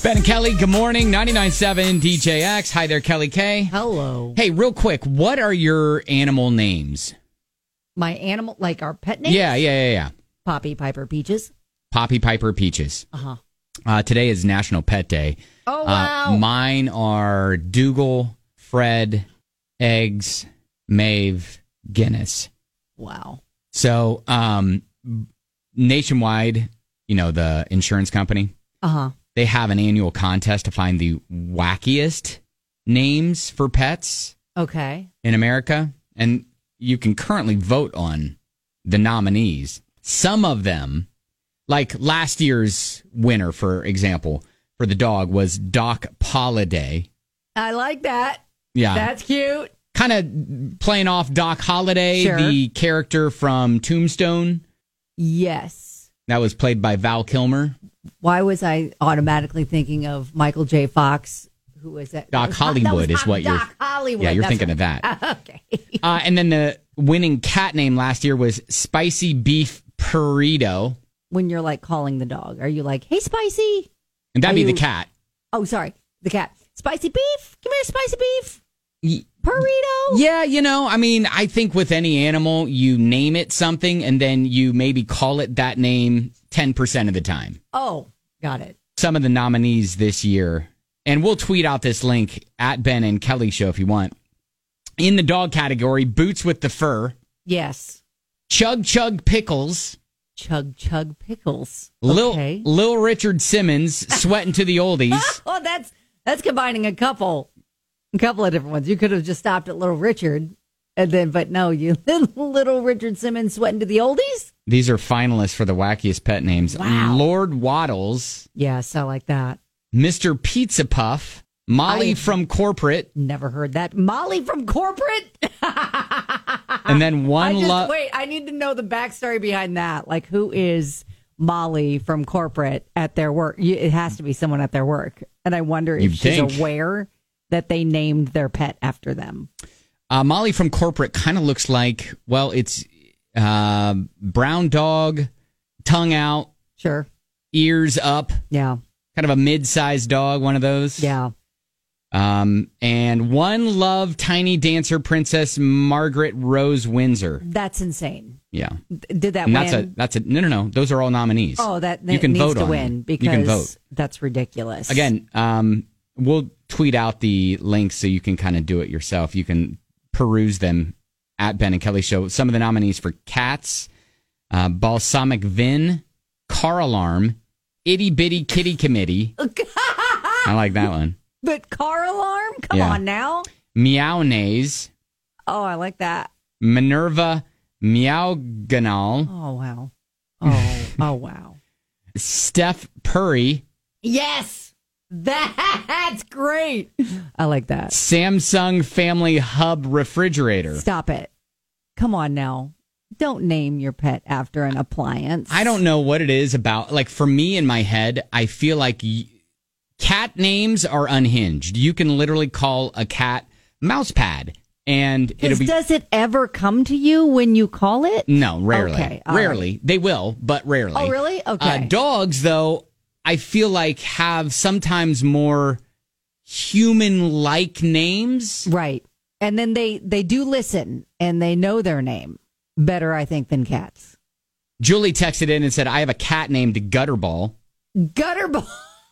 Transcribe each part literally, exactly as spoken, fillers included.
Ben and Kelly, good morning. ninety-nine point seven D J X. Hi there, Kelly K. Hello. Hey, real quick, what are your animal names? My animal, like our pet names? Yeah, yeah, yeah, yeah. Poppy, Piper, Peaches. Poppy, Piper, Peaches. Uh-huh. Uh, today is National Pet Day. Oh, wow. Uh, mine are Dougal, Fred, Eggs, Maeve, Guinness. Wow. So, um, Nationwide, you know, the insurance company, Uh-huh. they have an annual contest to find the wackiest names for pets Okay. in America. And you can currently vote on the nominees. Some of them, like last year's winner, for example, for the dog was Doc Polliday. I like that. Yeah. That's cute. Kind of playing off Doc Holliday, Sure. the character from Tombstone. Yes. That was played by Val Kilmer. Why was I automatically thinking of Michael J. Fox? Who was that? Doc that was, Hollywood that was is what you're. Doc Hollywood. Yeah, you're That's thinking right. of that. Okay. Uh, and then the winning cat name last year was Spicy Beef Burrito. When you're like calling the dog, are you like, hey, Spicy? And that'd Are be you- the cat. Oh, sorry. The cat. Spicy beef? Come here, spicy beef. Y- Burrito? Yeah, you know, I mean, I think with any animal, you name it something and then you maybe call it that name ten percent of the time. Oh, got it. Some of the nominees this year, and we'll tweet out this link at Ben and Kelly Show if you want. In the dog category, Boots with the Fur, Yes. Chug Chug Pickles, Chug Chug Pickles. Lil, Okay. Lil Richard Simmons, Sweating to the Oldies. Oh, that's that's combining a couple, a couple of different ones. You could have just stopped at Little Richard, and then, but no, you Little Richard Simmons sweating to the oldies. These are finalists for the wackiest pet names. Wow. Lord Waddles, Yes, I like that. Mister Pizza Puff, Molly I- from Corporate, Never heard that. Molly from Corporate. and then I one just love. wait. I need to know the backstory behind that. Like, who is Molly from Corporate at their work? You- It has to be someone at their work, and I wonder if You'd she's think. aware that they named their pet after them. Uh, Molly from Corporate kind of looks like, well, it's uh, brown dog, tongue out, Sure. ears up, Yeah. kind of a mid-sized dog, one of those. Yeah. Um, and one love tiny dancer princess Margaret Rose Windsor. That's insane. Yeah. Did that And win? that's a that's a no no no. Those are all nominees. Oh, that, you that can needs vote to on win them. because You can vote. that's ridiculous. Again, um, we'll tweet out the links so you can kind of do it yourself. You can peruse them at Ben and Kelly Show. Some of the nominees for cats: uh, Balsamic Vin, Car Alarm, Itty Bitty Kitty Committee. I like that one. But car alarm? Come Yeah. on now. Meownaise, Oh, I like that. Minerva Meowganal, Oh, wow. Oh, oh, wow. Steph Purry, Yes. That's great. I like that. Samsung Family Hub Refrigerator. Stop it. Come on now. Don't name your pet after an appliance. I don't know what it is about. Like, for me in my head, I feel like y- cat names are unhinged. You can literally call a cat Mousepad, and it'll Does, be. does it ever come to you when you call it? No, rarely. Okay, all rarely. They will, but rarely. Oh, really? Uh, Okay. dogs, though, I feel like have sometimes more human-like names. Right. And then they, they do listen and they know their name better, I think, than cats. Julie texted in and said, I have a cat named Gutterball. Gutterball.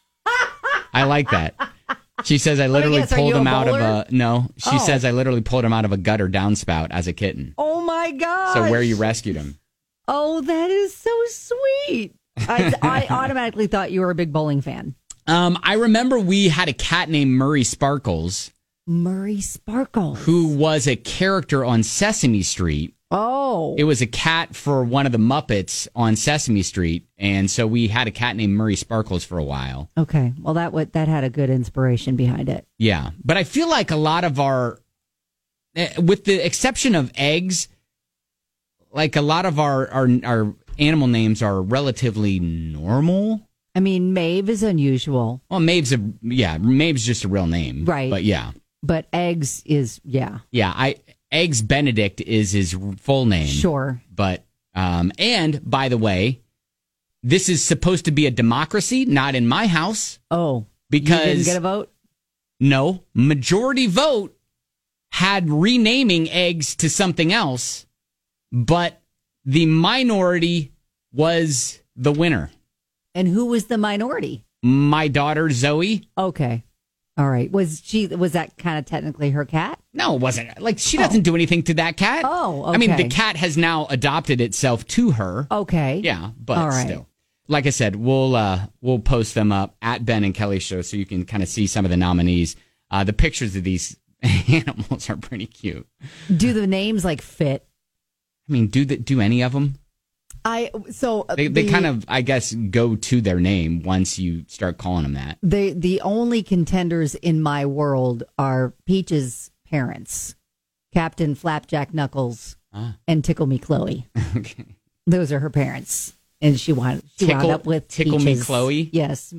I like that. She says, I me literally guess, are pulled you a him out of bowler? a... No, she Oh. says, I literally pulled him out of a gutter downspout as a kitten. Oh, my God. So where you rescued him. Oh, that is so sweet. I, I automatically thought you were a big bowling fan. Um, I remember we had a cat named Murray Sparkles, Murray Sparkles. who was a character on Sesame Street. Oh. It was a cat for one of the Muppets on Sesame Street, and so we had a cat named Murray Sparkles for a while. Okay. Well, that would, that had a good inspiration behind it. Yeah, but I feel like a lot of our, eh, with the exception of Eggs, like a lot of our, our, our animal names are relatively normal. I mean, Maeve is unusual, Well, Maeve's a, yeah, Maeve's just a real name. Right. But yeah. but Eggs is, yeah, Yeah, I Eggs Benedict is his full name. sure. But, um, and by the way, this is supposed to be a democracy, not in my house. Oh, because you didn't get a vote. No, majority vote had renaming eggs to something else, but the minority was the winner. And who was the minority? My daughter Zoe. Okay. All right. Was she? Was that kind of technically her cat? No, it wasn't. Like, she doesn't oh. do anything to that cat. Oh, okay. I mean, the cat has now adopted itself to her. Okay. Yeah, but All right. still. Like I said, we'll uh, we'll post them up at Ben and Kelly Show so you can kind of see some of the nominees. Uh, the pictures of these animals are pretty cute. Do the names like fit? I mean, do the, do any of them? I so they, they the, kind of, I guess, go to their name once you start calling them that. The the only contenders in my world are Peach's parents, Captain Flapjack Knuckles ah. and Tickle Me Chloe. Okay, those are her parents, and she wound she Tickle, wound up with Tickle Peaches. Me Chloe. Yes.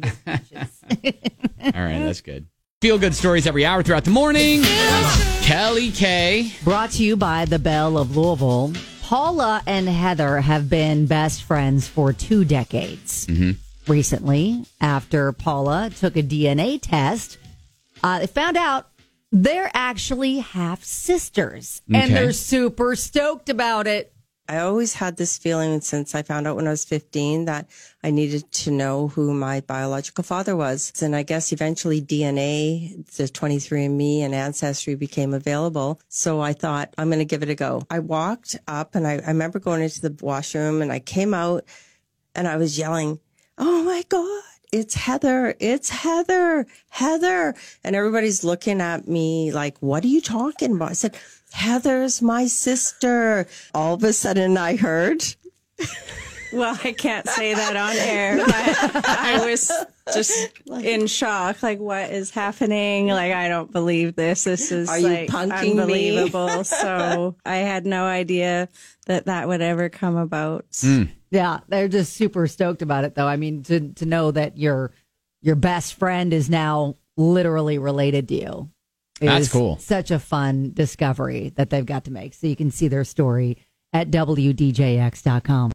All right, that's good. Feel good stories every hour throughout the morning. Kelly K. Brought to you by the Belle of Louisville. Paula and Heather have been best friends for two decades. Mm-hmm. Recently, after Paula took a D N A test, uh, they found out they're actually half sisters. Okay. And they're super stoked about it. I always had this feeling since I found out when I was fifteen that I needed to know who my biological father was. And I guess eventually D N A, the twenty-three and me and Ancestry became available. So I thought, I'm going to give it a go. I walked up and I, I remember going into the washroom and I came out and I was yelling, oh my God, it's Heather, it's Heather, Heather. And everybody's looking at me like, what are you talking about? I said, Heather's my sister. All of a sudden I heard. Well, I can't say that on air, but I was just in shock. Like, what is happening? Like, I don't believe this. This is Are you like punking unbelievable. Me? So I had no idea that that would ever come about. Mm. Yeah, they're just super stoked about it, though. I mean, to to know that your your best friend is now literally related to you. That's cool. Such a fun discovery that they've got to make. So you can see their story at W D J X dot com.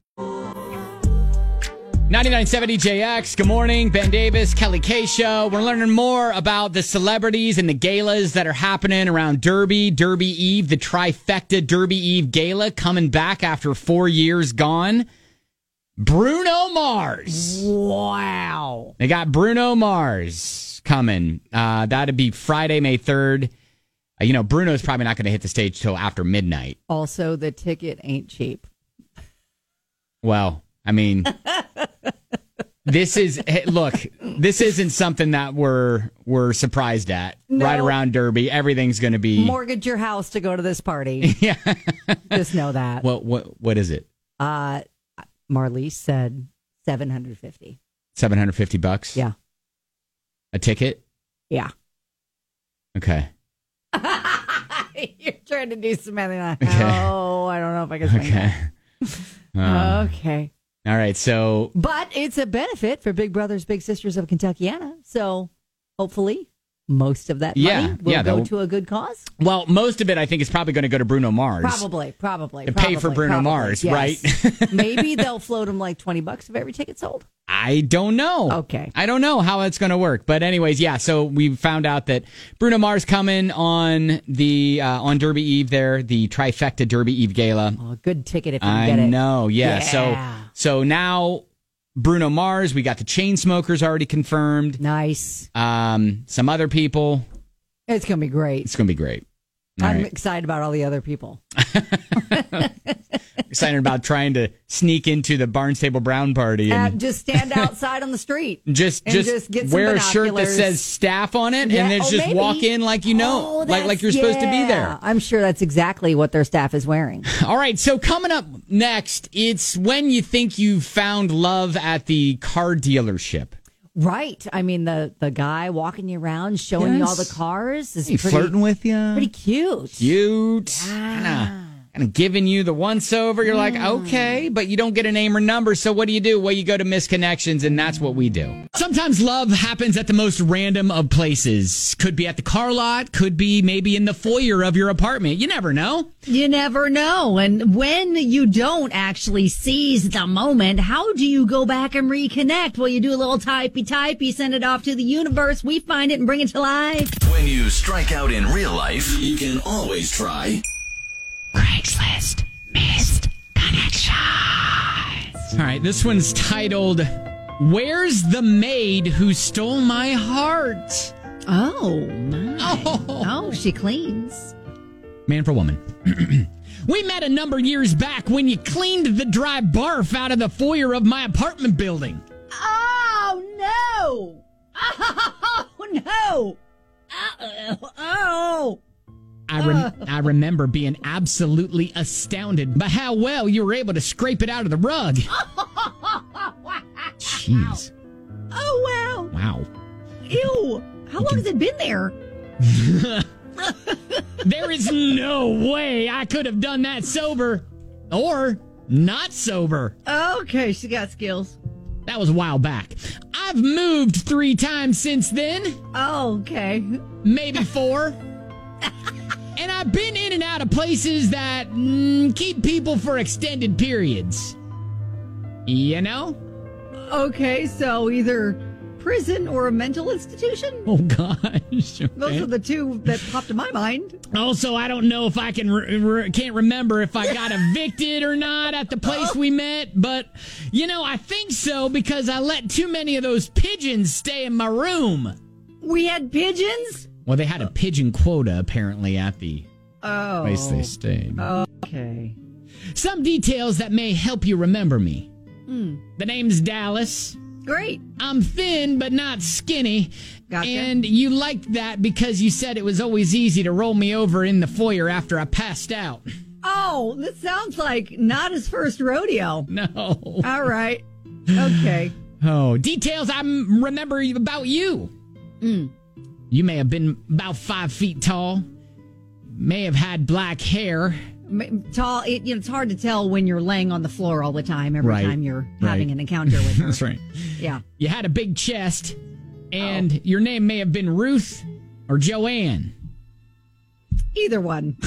ninety-nine point seven D J X, good morning. Ben Davis, Kelly K Show. We're learning more about the celebrities and the galas that are happening around Derby, Derby Eve, the trifecta Derby Eve gala coming back after four years gone. Bruno Mars. Wow. They got Bruno Mars coming. Uh, that'd be Friday, May third. Uh, you know, Bruno's probably not going to hit the stage till after midnight. Also, the ticket ain't cheap. Well, I mean, this is, hey, look, this isn't something that we're we're surprised at. No. Right around Derby, everything's going to be... Mortgage your house to go to this party. Yeah. Just know that. What, what, what is it? Uh, Marlise said seven hundred fifty. seven hundred fifty bucks? Yeah. A ticket? Yeah. Okay. You're trying to do some other. Okay. Oh, I don't know if I can say Okay. that. Um, okay. All right, so... But it's a benefit for Big Brothers Big Sisters of Kentuckiana. So hopefully most of that money Yeah, will yeah, go they'll- to a good cause. Well, most of it, I think, is probably going to go to Bruno Mars. Probably, probably. To probably, pay for Bruno probably, Mars, yes. right? Maybe they'll float him like twenty bucks if every ticket sold. I don't know. Okay. I don't know how it's going to work. But anyways, yeah, so we found out that Bruno Mars coming on the uh, on Derby Eve there, the trifecta Derby Eve gala. Oh, a good ticket if you I can get it. know, yeah. Yeah. So so now Bruno Mars, we got the Chainsmokers already confirmed. Nice. Um, some other people. It's going to be great. It's going to be great. All I'm right. excited about all the other people. Excited about trying to sneak into the Barnstable Brown party Uh, and just stand outside on the street. just and just, just get some wear a shirt that binoculars. says staff on it, Yeah, and then oh, just maybe. walk in like you know, Oh, like that's- like you're supposed to be yeah. there. I'm sure that's exactly what their staff is wearing. All right, so coming up next, it's when you think you've found love at the car dealership. Right. I mean, the the guy walking you around, showing you all the Yes. cars is He pretty, flirting with you. pretty cute. Cute. Yeah. Kinda, kind of giving you the once over. You're like, okay, but you don't get a name or number. So what do you do? Well, you go to Misconnections, and that's what we do. Sometimes love happens at the most random of places. Could be at the car lot, could be maybe in the foyer of your apartment. You never know. You never know. And when you don't actually seize the moment, how do you go back and reconnect? Well, you do a little typey-typey, send it off to the universe, we find it and bring it to life. When you strike out in real life, you can always try Craigslist Missed Connections. All right, this one's titled, Where's the Maid Who Stole My Heart? Oh, my. Oh. Oh, she cleans. Man for woman. We met a number of years back when you cleaned the dry barf out of the foyer of my apartment building. Oh, no. Oh, no. Uh-oh. Oh. I, rem- I remember being absolutely astounded by how well you were able to scrape it out of the rug. Jeez. Oh, wow. Wow. Ew. How long has it been there? There is no way I could have done that sober or not sober. Okay, she got skills. That was a while back. I've moved three times since then. Oh, okay. Maybe four. And I've been in and out of places that mm, keep people for extended periods. You know? Okay, so either prison or a mental institution? Oh, gosh. Okay. Those are the two that popped to my mind. Also, I don't know if I can re- re- can't remember if I got evicted or not at the place we met, but you know, I think so because I let too many of those pigeons stay in my room. We had pigeons? Well, they had a pigeon quota apparently at the Oh. place they stayed. Okay. Some details that may help you remember me. Mm. The name's Dallas. Great. I'm thin but not skinny. Gotcha. And you liked that because you said it was always easy to roll me over in the foyer after I passed out. Oh, this sounds like not his first rodeo. No. All right. Okay. Oh, details I m- remember about you. Mm. You may have been about five feet tall, may have had black hair. M- Tall. It, you know, it's hard to tell when you're laying on the floor all the time. Every Right. time you're Right. having an encounter with her. That's right. Yeah. You had a big chest, and Oh. your name may have been Ruth or Joanne. Either one.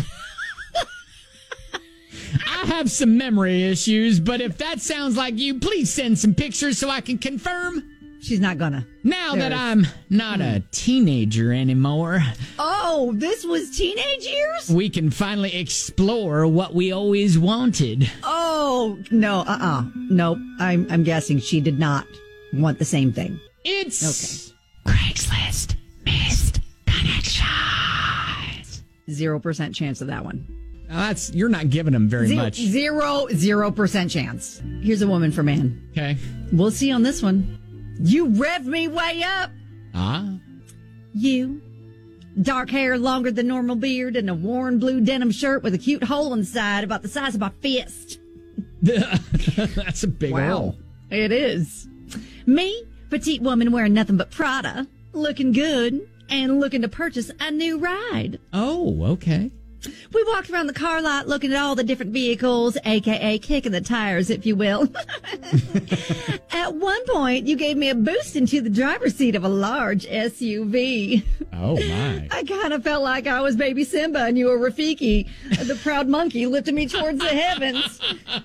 I have some memory issues, but if that sounds like you, please send some pictures so I can confirm. She's not gonna. Now that There's- I'm not a teenager anymore, Oh, this was teenage years? we can finally explore what we always wanted. Oh, no. Uh-uh. Nope. I'm, I'm guessing she did not want the same thing. It's Craigslist Missed Connections. Zero percent chance of that one. Now that's you're not giving them very Zero, much. zero, zero percent chance. Here's a woman for man. Okay. We'll see on this one. You rev me way up. Ah. You. Dark hair, longer than normal beard, and a worn blue denim shirt with a cute hole inside about the size of my fist. That's a big hole. It is. Me, petite woman wearing nothing but Prada, looking good, and looking to purchase a new ride. Oh, okay. We walked around the car lot looking at all the different vehicles, a k a kicking the tires, if you will. At one point, you gave me a boost into the driver's seat of a large S U V. Oh, my. I kind of felt like I was baby Simba and you were Rafiki, the proud monkey lifting me towards the heavens.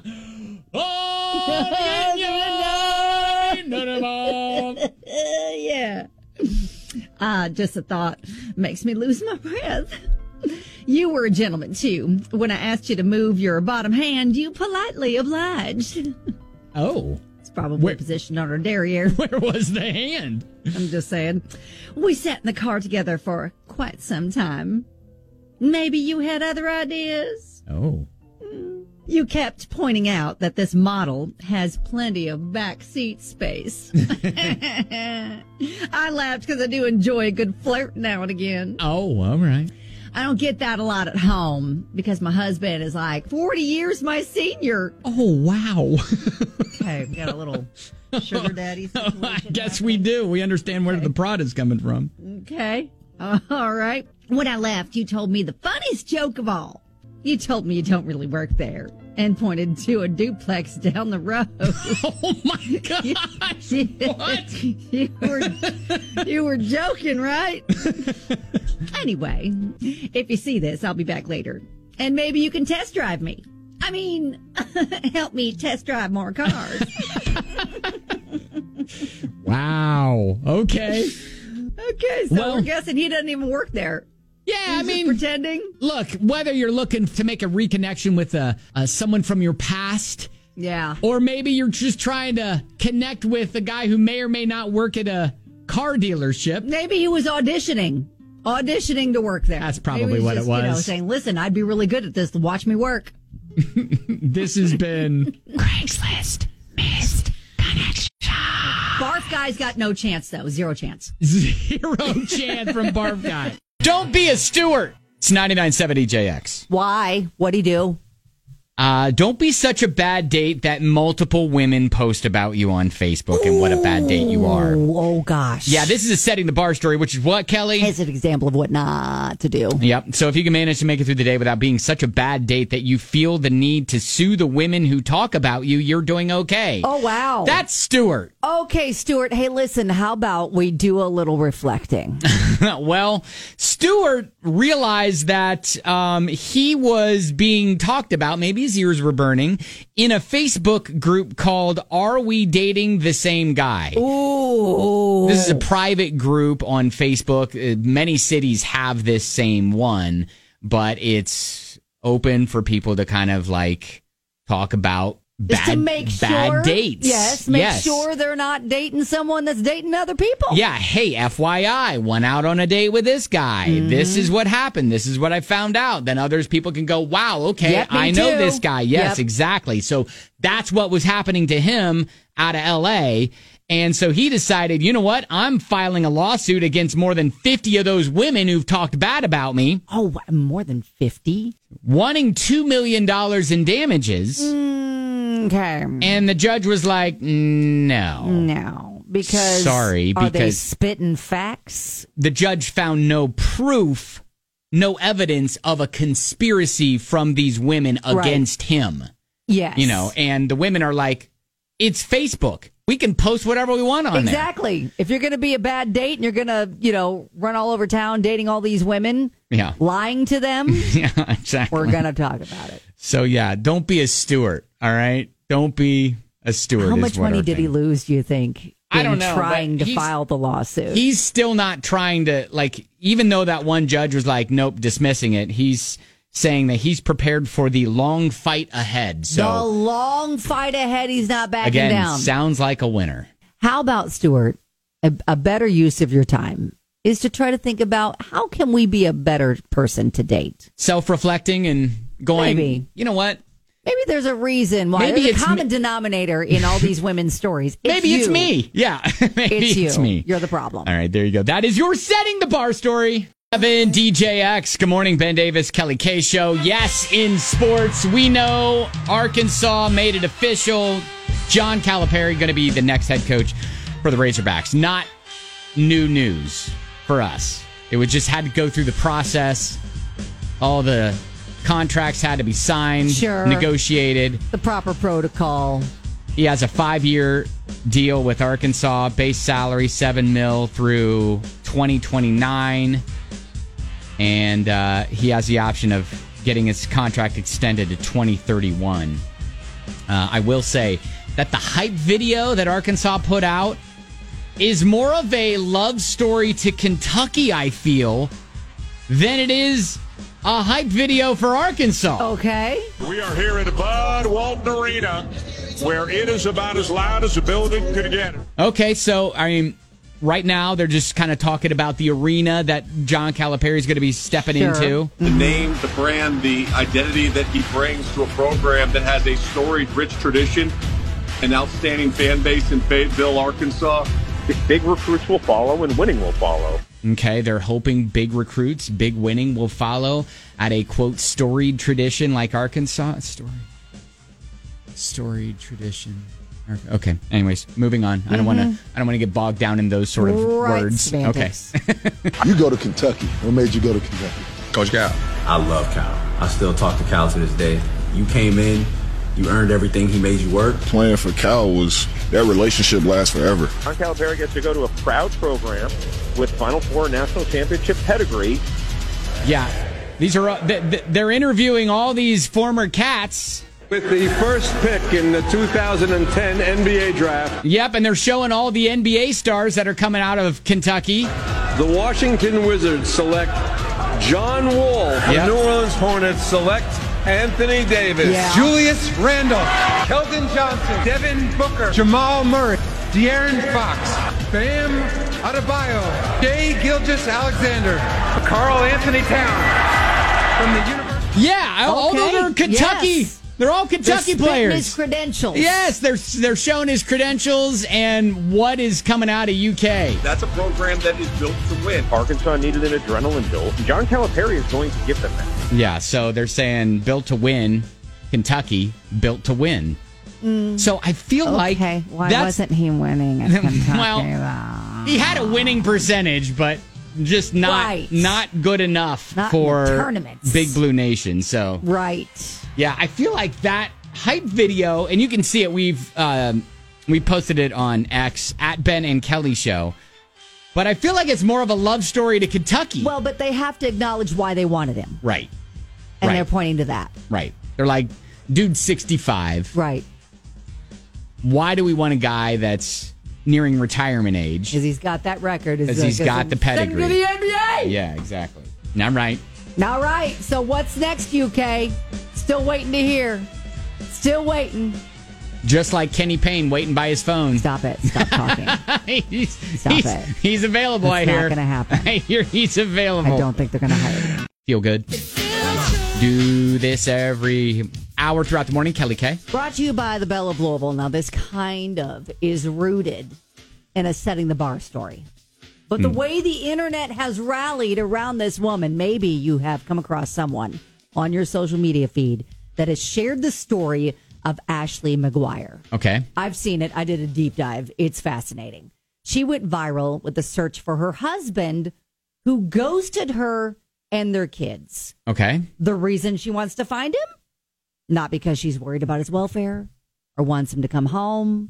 Oh, Yeah. Ah, just a thought makes me lose my breath. You were a gentleman, too. When I asked you to move your bottom hand, you politely obliged. Oh. It's probably Where- positioned on her derriere. Where was the hand? I'm just saying. We sat in the car together for quite some time. Maybe you had other ideas? Oh. You kept pointing out that this model has plenty of back seat space. I laughed because I do enjoy a good flirt now and again. Oh, all right. I don't get that a lot at home because my husband is like forty years my senior. Oh, wow. Okay, we got a little sugar daddy situation. I guess we do. We understand where the prod is coming from. Okay. Uh, all right. When I left, you told me the funniest joke of all. You told me you don't really work there and pointed to a duplex down the road. Oh, my gosh. you, What? You were, you were joking, right? Anyway, if you see this, I'll be back later. And maybe you can test drive me. I mean, help me test drive more cars. Wow. Okay. Okay, so Well- we're guessing he doesn't even work there. Yeah, I He's just mean, pretending. look, whether you're looking to make a reconnection with uh, uh, someone from your past, Yeah. or maybe you're just trying to connect with a guy who may or may not work at a car dealership. Maybe he was auditioning. Auditioning to work there. That's probably Maybe he what it just, You know, was. saying, listen, I'd be really good at this. Watch me work. This has been Craigslist Missed Connection. Barf guy's got no chance, though. Zero chance. Zero chance from Barf Guy. Don't be a Stewart. It's ninety-nine point seven E J X. Why? What'd he do? Uh, don't be such a bad date that multiple women post about you on Facebook and what a bad date you are. Oh, gosh. Yeah, this is a setting the bar story, which is what, Kelly? It's an example of what not to do. Yep. So if you can manage to make it through the day without being such a bad date that you feel the need to sue the women who talk about you, you're doing okay. Oh, wow. That's Stewart. Okay, Stuart. Hey, listen, how about we do a little reflecting? Well, Stewart realized that um, he was being talked about, maybe his ears were burning, in a Facebook group called Are We Dating the Same Guy? Ooh. This is a private group on Facebook. Uh, Many cities have this same one, but it's open for people to kind of like talk about Just bad, to make bad sure, dates. Yes, make Yes. sure they're not dating someone that's dating other people. Yeah, hey, F Y I, went out on a date with this guy. Mm-hmm. This is what happened. This is what I found out. Then others people can go, wow, okay, Yep, me I know too. this guy. Yes, Yep. exactly. So that's what was happening to him out of L A. And so he decided, you know what? I'm filing a lawsuit against more than fifty of those women who've talked bad about me, Oh, what, more than fifty? wanting two million dollars in damages. Okay. And the judge was like, no. No. Because Sorry, are they because- spitting facts? The judge found no proof, no evidence of a conspiracy from these women against him. Yes. You know, and the women are like, it's Facebook. We can post whatever we want on Exactly. If you're going to be a bad date and you're going to, you know, run all over town dating all these women, there. Yeah. lying to them, Yeah, exactly. we're going to talk about it. So, yeah, don't be a Stewart, all right? Don't be a Stewart. How is much what money our did he thing. lose, do you think, I in don't know, trying but to he's- file the lawsuit? He's still not trying to, like, even though that one judge was like, nope, dismissing it, he's saying that he's prepared for the long fight ahead. So, the long fight ahead, he's not backing again, down. sounds like a winner. How about, Stuart, a, a better use of your time is to try to think about how can we be a better person to date? Self-reflecting and going, Maybe. you know what? Maybe there's a reason why. Maybe There's it's a common me- denominator in all these women's stories. It's Maybe it's you. me. Yeah, maybe It's it's, you. me. You're the problem. All right, there you go. That is your setting the bar story. Evan, D J X. Good morning, Ben Davis, Kelly K Show. Yes, in sports, we know Arkansas made it official. John Calipari going to be the next head coach for the Razorbacks. Not new news for us. It would just had to go through the process. All the contracts had to be signed, Sure. negotiated. The proper protocol. He has a five-year deal with Arkansas, base salary seven mil through twenty twenty-nine, and uh, he has the option of getting his contract extended to twenty thirty-one. Uh, I will say that the hype video that Arkansas put out is more of a love story to Kentucky, I feel, than it is a hype video for Arkansas. Okay. We are here at Bud Walton Arena, where it is about as loud as a building could get. Okay, so, I mean, right now they're just kind of talking about the arena that John Calipari is going to be stepping Sure. into. The name, the brand, the identity that he brings to a program that has a storied, rich tradition, an outstanding fan base in Fayetteville, Arkansas. Big recruits will follow and winning will follow. Okay, they're hoping big recruits, big winning will follow at a, quote, storied tradition like Arkansas. Story. Storied tradition. Okay, anyways, moving on. I don't want to I don't want to get bogged down in those sort of Right, words. semantics. Okay. You go to Kentucky. What made you go to Kentucky? Coach Cal. I love Cal. I still talk to Cal to this day. You came in, you earned everything he made you work. Playing for Cal was, that relationship lasts forever. John Calipari gets to go to a proud program with Final Four national championship pedigree. Yeah, these are they're interviewing all these former Cats. With the first pick in the two thousand ten N B A draft. Yep, and they're showing all the N B A stars that are coming out of Kentucky. The Washington Wizards select John Wall. Yep. The New Orleans Hornets select Anthony Davis. Yeah. Julius Randle. Keldon Johnson. Devin Booker. Jamal Murray. De'Aaron Fox. Bam Adebayo. Shai Gilgeous-Alexander. Karl Anthony Towns. From the University. Yeah, all Okay. those are Kentucky. Yes. They're all Kentucky They're players. His credentials. Yes, they're they're showing his credentials and what is coming out of U K. That's a program that is built to win. Arkansas needed an adrenaline jolt. John Calipari is going to give them that. Yeah, so they're saying built to win, Kentucky built to win. Mm. So I feel like Okay, why that's, wasn't he winning at Kentucky? well, though? he had a winning percentage, but just not Right. not good enough Not in for the tournaments. Big Blue Nation. So Right. yeah, I feel like that hype video, and you can see it. We've um, we posted it on X at Ben and Kelly Show. But I feel like it's more of a love story to Kentucky. Well, but they have to acknowledge why they wanted him. Right. And right. they're pointing to that. Right. They're like, dude's sixty-five. Right. Why do we want a guy that's nearing retirement age? Because he's got that record. Because he's got the pedigree. Send him to the N B A. Yeah, exactly. Now I'm right. All right. So what's next, U K? Still waiting to hear. Still waiting. Just like Kenny Payne waiting by his phone. Stop it. Stop talking. he's, Stop he's, it. He's available, That's I hear. not going to happen. I hear he's available. I don't think they're going to hire him. Feel good. Do this every hour throughout the morning. Kelly K. Brought to you by the Belle of Louisville. Now, this kind of is rooted in a setting the bar story. But the Mm. way the internet has rallied around this woman, maybe you have come across someone on your social media feed that has shared the story of Ashley McGuire. Okay. I've seen it. I did a deep dive. It's fascinating. She went viral with the search for her husband who ghosted her and their kids. Okay. The reason she wants to find him? Not because she's worried about his welfare or wants him to come home.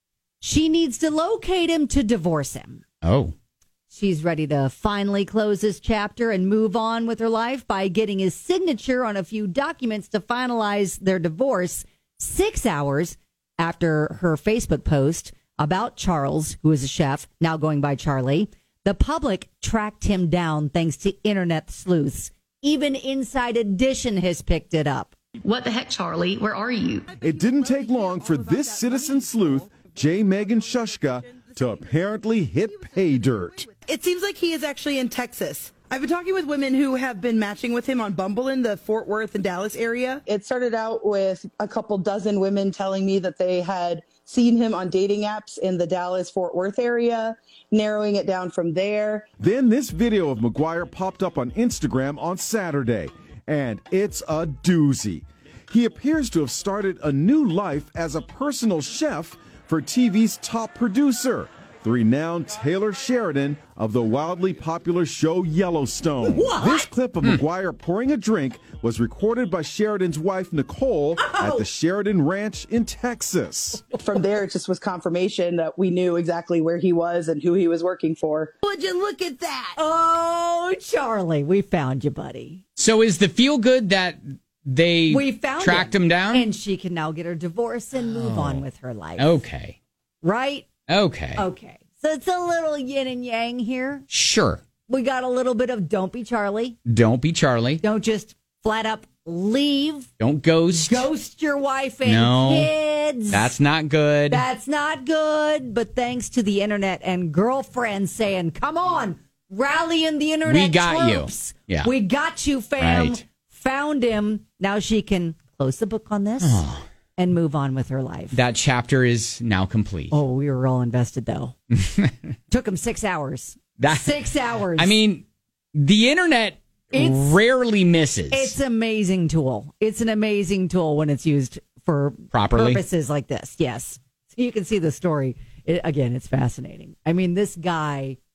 She needs to locate him to divorce him. Oh. She's ready to finally close this chapter and move on with her life by getting his signature on a few documents to finalize their divorce six hours after her Facebook post about Charles, who is a chef, now going by Charlie. The public tracked him down thanks to internet sleuths. Even Inside Edition has picked it up. What the heck, Charlie? Where are you? It didn't take long for this citizen sleuth, J. Megan Shushka, to apparently hit pay dirt. It seems like he is actually in Texas. I've been talking with women who have been matching with him on Bumble in the Fort Worth and Dallas area. It started out with a couple dozen women telling me that they had seen him on dating apps in the Dallas Fort Worth area, narrowing it down from there. Then this video of McGuire popped up on Instagram on Saturday, and it's a doozy. He appears to have started a new life as a personal chef for T V's top producer, the renowned Taylor Sheridan of the wildly popular show Yellowstone. What? This clip of McGuire pouring a drink was recorded by Sheridan's wife, Nicole, Oh. at the Sheridan Ranch in Texas. From there, it just was confirmation that we knew exactly where he was and who he was working for. Would you look at that? Oh, Charlie, we found you, buddy. So is the feel good that they We found tracked him, down? And she can now get her divorce and move Oh. on with her life. Okay. Right? Okay. Okay. So it's a little yin and yang here. Sure. We got a little bit of don't be Charlie. Don't be Charlie. Don't just flat up leave. Don't ghost. Ghost your wife and No. kids. That's not good. That's not good. But thanks to the internet and girlfriends saying, come on, rally in the internet. We got you. troops. Yeah. We got you, fam. Right. Found him. Now she can close the book on this and move on with her life. That chapter is now complete. Oh, we were all invested, though. Took him six hours. That- six hours. I mean, the internet It's- rarely misses. It's an amazing tool. It's an amazing tool when it's used for Properly. purposes like this. Yes. So you can see the story. It, again, it's fascinating. I mean, this guy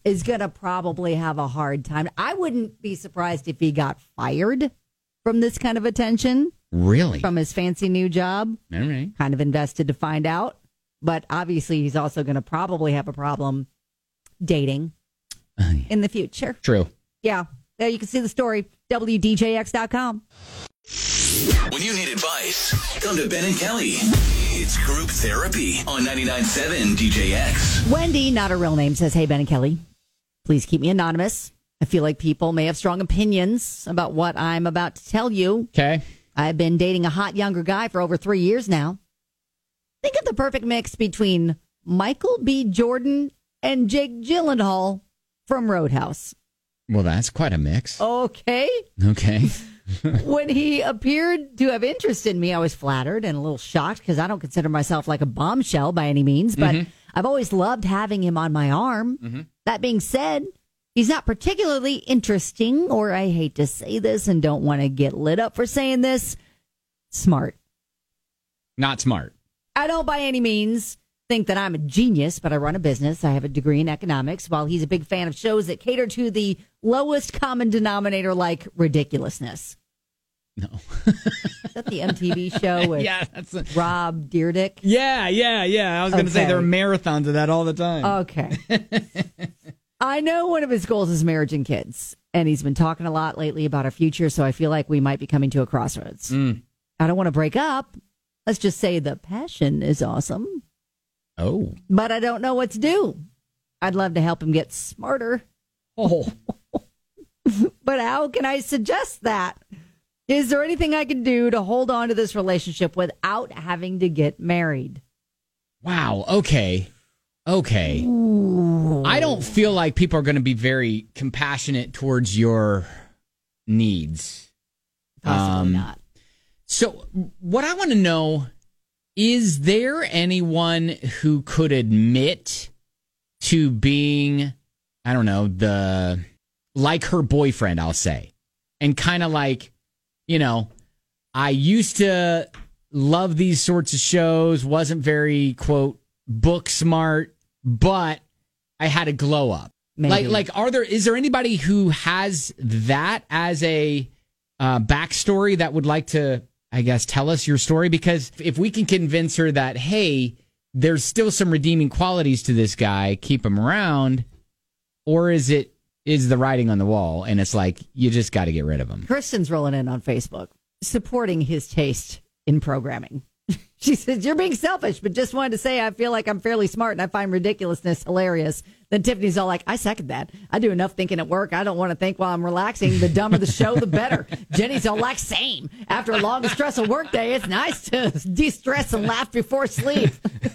is going to probably have a hard time. I wouldn't be surprised if he got fired from this kind of attention. Really? From his fancy new job. All right. Kind of invested to find out. But obviously, he's also going to probably have a problem dating uh, in the future. True. Yeah. There you can see the story. W D J X dot com. When you need advice, come to Ben and Kelly. It's group therapy on ninety-nine point seven D J X. Wendy, not a real name, says, hey, Ben and Kelly, please keep me anonymous. I feel like people may have strong opinions about what I'm about to tell you. Okay. I've been dating a hot younger guy for over three years now. Think of the perfect mix between Michael B. Jordan and Jake Gyllenhaal from Roadhouse. Well, that's quite a mix. Okay. Okay. When he appeared to have interest in me, I was flattered and a little shocked because I don't consider myself like a bombshell by any means, but Mm-hmm. I've always loved having him on my arm. Mm-hmm. That being said, he's not particularly interesting, or I hate to say this and don't want to get lit up for saying this, smart. Not smart. I don't by any means think that I'm a genius, but I run a business. I have a degree in economics, while he's a big fan of shows that cater to the lowest common denominator like ridiculousness. No. Is that the M T V show with yeah, that's a- Rob Dyrdek? Yeah, yeah, yeah. I was going to Okay. say there are marathons of that all the time. Okay. I know one of his goals is marriage and kids, and he's been talking a lot lately about our future, so I feel like we might be coming to a crossroads. Mm. I don't want to break up. Let's just say the passion is awesome, Oh. but I don't know what to do. I'd love to help him get smarter. Oh. But how can I suggest that? Is there anything I can do to hold on to this relationship without having to get married? Wow. Okay. Okay. Ooh. I don't feel like people are going to be very compassionate towards your needs. Possibly Um, not. So, what I want to know, is there anyone who could admit to being, I don't know, the like her boyfriend, I'll say, and kind of like, you know, I used to love these sorts of shows, wasn't very, quote, book smart, but I had a glow up. Maybe. Like, like, are there, is there anybody who has that as a uh, backstory that would like to, I guess, tell us your story? Because if we can convince her that, hey, there's still some redeeming qualities to this guy, keep him around, or is it, is the writing on the wall and it's like, you just got to get rid of him? Kristen's rolling in on Facebook, supporting his taste in programming. She says, you're being selfish, but just wanted to say I feel like I'm fairly smart and I find ridiculousness hilarious. Then Tiffany's all like, I second that. I do enough thinking at work. I don't want to think while I'm relaxing. The dumber the show, the better. Jenny's all like, same. After a long and stressful work day, it's nice to de-stress and laugh before sleep.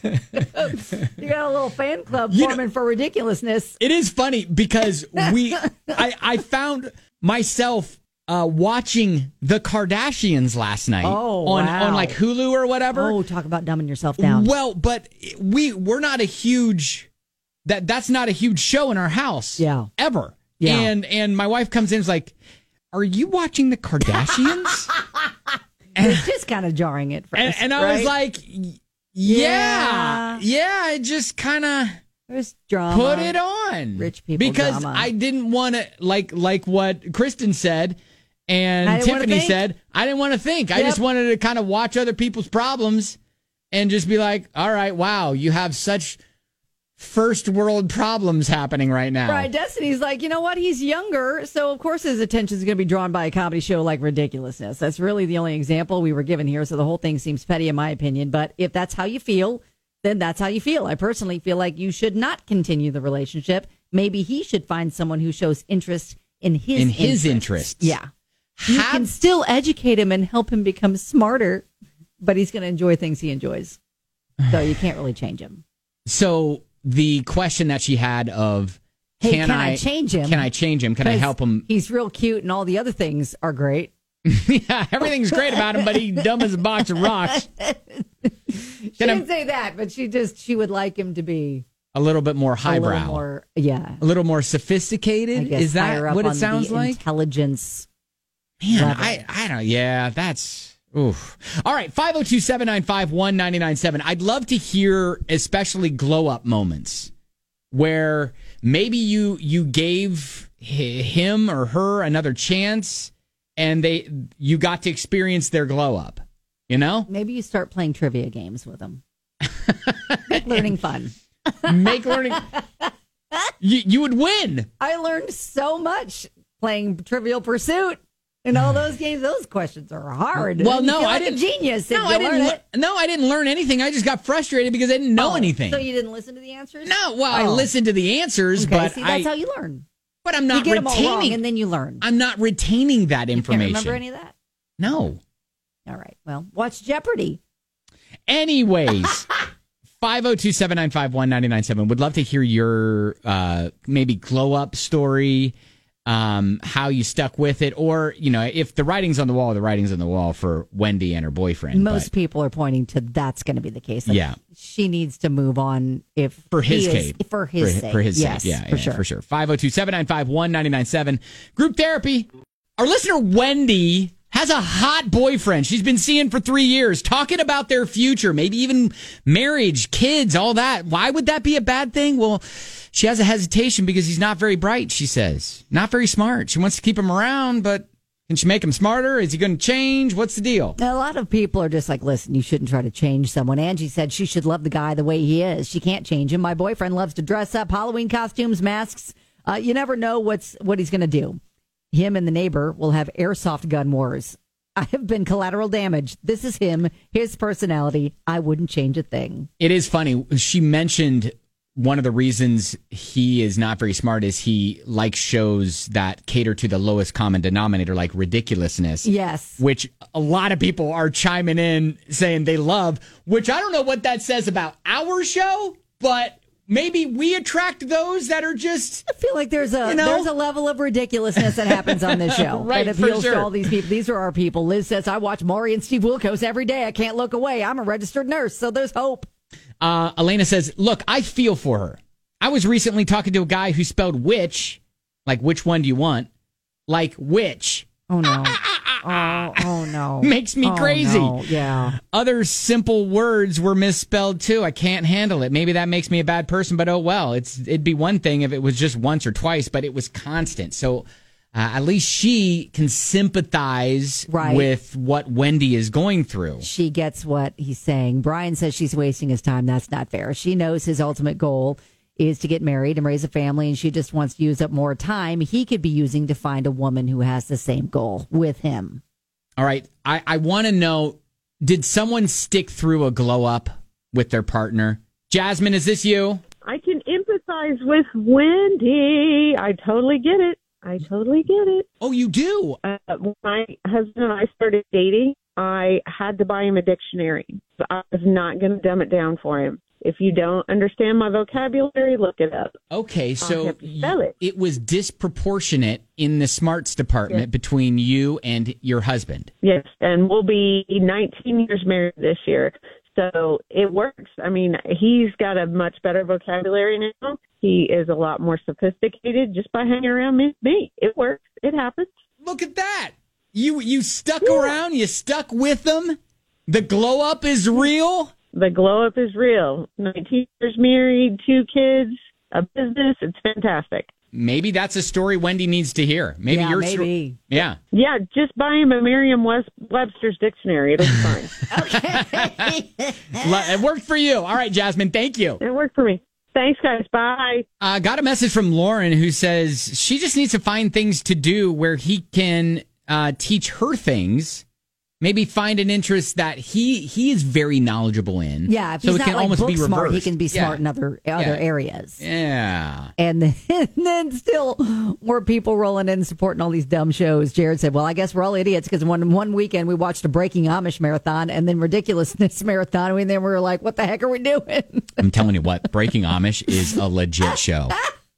You got a little fan club You forming for ridiculousness. It is funny because we, I, I found myself uh, watching the Kardashians last night Oh, on, wow. on like Hulu or whatever. Oh, talk about dumbing yourself down. Well, but we we're not a huge that that's not a huge show in our house. Yeah. Ever. Yeah. And and my wife comes in and is like, "Are you watching the Kardashians?" It's just kind of jarring at first. and, and I right? was like, y- "Yeah, yeah." It just kind of There's drama. put it on, Rich people because drama. I didn't want to like like what Kristen said. I And didn't wanna Tiffany think. said, I didn't want to think. I Yep. just wanted to kind of watch other people's problems and just be like, all right, wow, you have such first world problems happening right now. Right, Destiny's like, you know what? He's younger, so of course his attention is going to be drawn by a comedy show like Ridiculousness. That's really the only example we were given here, so the whole thing seems petty in my opinion. But if that's how you feel, then that's how you feel. I personally feel like you should not continue the relationship. Maybe he should find someone who shows interest in his In his interests. interests. Yeah. You Have- can still educate him and help him become smarter, but he's going to enjoy things he enjoys. So you can't really change him. So the question that she had of, Hey, can, can I change him? Can I change him? Can I 'Cause help him? He's real cute and all the other things are great. Yeah, everything's great about him, but he's dumb as a box of rocks. She Can I- didn't say that, but she just, she would like him to be A little bit more a highbrow. little more, yeah. A little more I sophisticated? guess Is that higher up what it on sounds the like? Intelligence. Man, level. I, I don't, yeah, that's, oof. All right, five oh two, seven nine five, one nine nine seven. I'd love to hear especially glow up moments where maybe you you gave him or her another chance, and they you got to experience their glow up. You know, maybe you start playing trivia games with them. Make learning fun. Make learning. you you would win. I learned so much playing Trivial Pursuit. And all those games, those questions are hard. Well, you no, feel I like didn't. A genius. No, I didn't. Le- no, I didn't learn anything. I just got frustrated because I didn't know oh, anything. So you didn't listen to the answers? No. Well, oh. I listened to the answers, okay, but see, that's I, how you learn. But I'm not you get retaining. Them all wrong and then you learn. I'm not retaining that information. You can't remember any of that? No. All right. Well, watch Jeopardy. Anyways. five oh two, seven nine five, one nine nine seven. Would love to hear your uh, maybe glow up story, um, how you stuck with it, or, you know, if the writing's on the wall, the writing's on the wall for Wendy and her boyfriend. Most but, people are pointing to that's going to be the case. Like yeah. She needs to move on if for his is, case. For his for, sake. For his yes, sake. Yeah, for yeah, sure. For sure. five oh two, seven nine five, one nine nine seven. Group therapy. Our listener, Wendy, has a hot boyfriend she's been seeing for three years, talking about their future, maybe even marriage, kids, all that. Why would that be a bad thing? Well, she has a hesitation because he's not very bright, she says. Not very smart. She wants to keep him around, but can she make him smarter? Is he going to change? What's the deal? Now, a lot of people are just like, listen, you shouldn't try to change someone. Angie said she should love the guy the way he is. She can't change him. My boyfriend loves to dress up, Halloween costumes, masks. Uh, you never know what's what he's going to do. Him and the neighbor will have airsoft gun wars. I have been collateral damage. This is him, his personality. I wouldn't change a thing. It is funny. She mentioned one of the reasons he is not very smart is he likes shows that cater to the lowest common denominator, like ridiculousness. Yes. Which a lot of people are chiming in saying they love, which I don't know what that says about our show, but maybe we attract those that are just. I feel like there's a you know? there's a level of ridiculousness that happens on this show. Right, that for appeals sure. to all these people. These are our people. Liz says, I watch Maury and Steve Wilkos every day. I can't look away. I'm a registered nurse, so there's hope. Uh, Elena says, look, I feel for her. I was recently talking to a guy who spelled witch, like which one do you want, like witch. Oh, no. Oh, oh no. Makes me oh, crazy. No. Yeah. Other simple words were misspelled too. I can't handle it. Maybe that makes me a bad person, but oh well. It's it'd be one thing if it was just once or twice, but it was constant. So uh, at least she can sympathize right. with what Wendy is going through. She gets what he's saying. Brian says she's wasting his time. That's not fair. She knows his ultimate goal is to get married and raise a family, and she just wants to use up more time he could be using to find a woman who has the same goal with him. All right. I, I want to know, did someone stick through a glow up with their partner? Jasmine, is this you? I can empathize with Wendy. I totally get it. I totally get it. Oh, you do? Uh, when my husband and I started dating, I had to buy him a dictionary. So I was not going to dumb it down for him. If you don't understand my vocabulary, look it up. Okay, so it. it was disproportionate in the smarts department yes. between you and your husband. Yes, and we'll be nineteen years married this year. So it works. I mean, he's got a much better vocabulary now. He is a lot more sophisticated just by hanging around me. It works. It happens. Look at that. You you stuck yeah. around. You stuck with them. The glow up is real. The glow up is real. nineteen years married, two kids, a business. It's fantastic. Maybe that's a story Wendy needs to hear. Maybe yeah, you're maybe. Str- yeah. Yeah, just buy him a Merriam-Webster's dictionary. It'll be fine. Okay. It worked for you. All right, Jasmine, thank you. It worked for me. Thanks, guys. Bye. I uh, got a message from Lauren who says she just needs to find things to do where he can uh, teach her things. Maybe find an interest that he he is very knowledgeable in. Yeah, if so he's it not can like almost book be smart, reversed. he can be smart yeah. in other other yeah. areas. Yeah. And then, and then still more people rolling in and supporting all these dumb shows. Jared said, well, I guess we're all idiots because one, one weekend we watched a Breaking Amish marathon and then Ridiculousness marathon. And then we were like, what the heck are we doing? I'm telling you what, Breaking Amish is a legit show.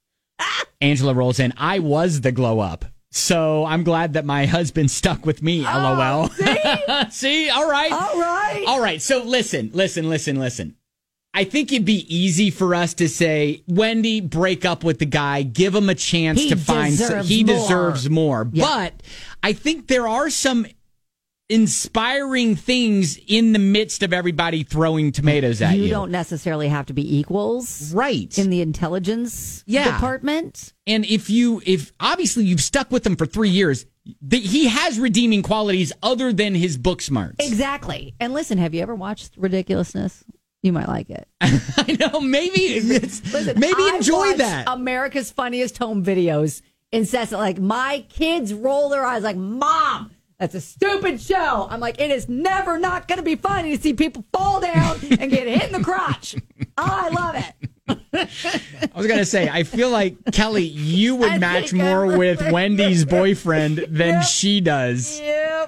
Angela rolls in, I was the glow up. So I'm glad that my husband stuck with me, oh, LOL. See? see? All right. All right. All right. So listen, listen, listen, listen. I think it'd be easy for us to say, Wendy, break up with the guy, give him a chance he to find, deserves he more. deserves more. Yeah. But I think there are some inspiring things in the midst of everybody throwing tomatoes at you. You don't necessarily have to be equals. Right. In the intelligence Yeah. department. And if you, if obviously you've stuck with him for three years, the, he has redeeming qualities other than his book smarts. Exactly. And listen, have you ever watched Ridiculousness? You might like it. I know. Maybe it's, Listen, maybe I enjoy watch that. America's Funniest Home Videos incessant. Like, my kids roll their eyes like, Mom, that's a stupid show. I'm like, it is never not going to be funny to see people fall down and get hit in the crotch. I love it. I was going to say, I feel like, Kelly, you would I match think more I'm with right. Wendy's boyfriend than Yep. she does. Yep.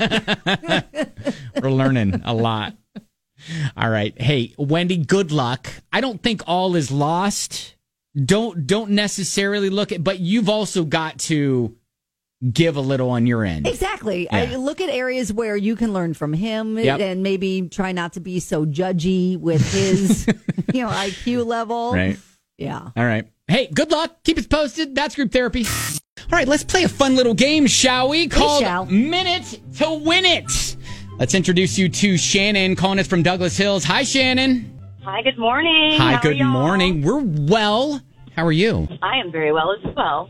We're learning a lot. All right. Hey, Wendy, good luck. I don't think all is lost. Don't don't necessarily look at, but you've also got to give a little on your end. Exactly. Yeah. I look at areas where you can learn from him Yep. and maybe try not to be so judgy with his you know, I Q level. Right. Yeah. All right. Hey, good luck. Keep us posted. That's Group Therapy. All right, let's play a fun little game, shall we? Called shall. Minute to Win It. Let's introduce you to Shannon, calling us from Douglas Hills. Hi, Shannon. Hi, good morning. Hi, How are good y'all? morning. We're well. How are you? I am very well as well.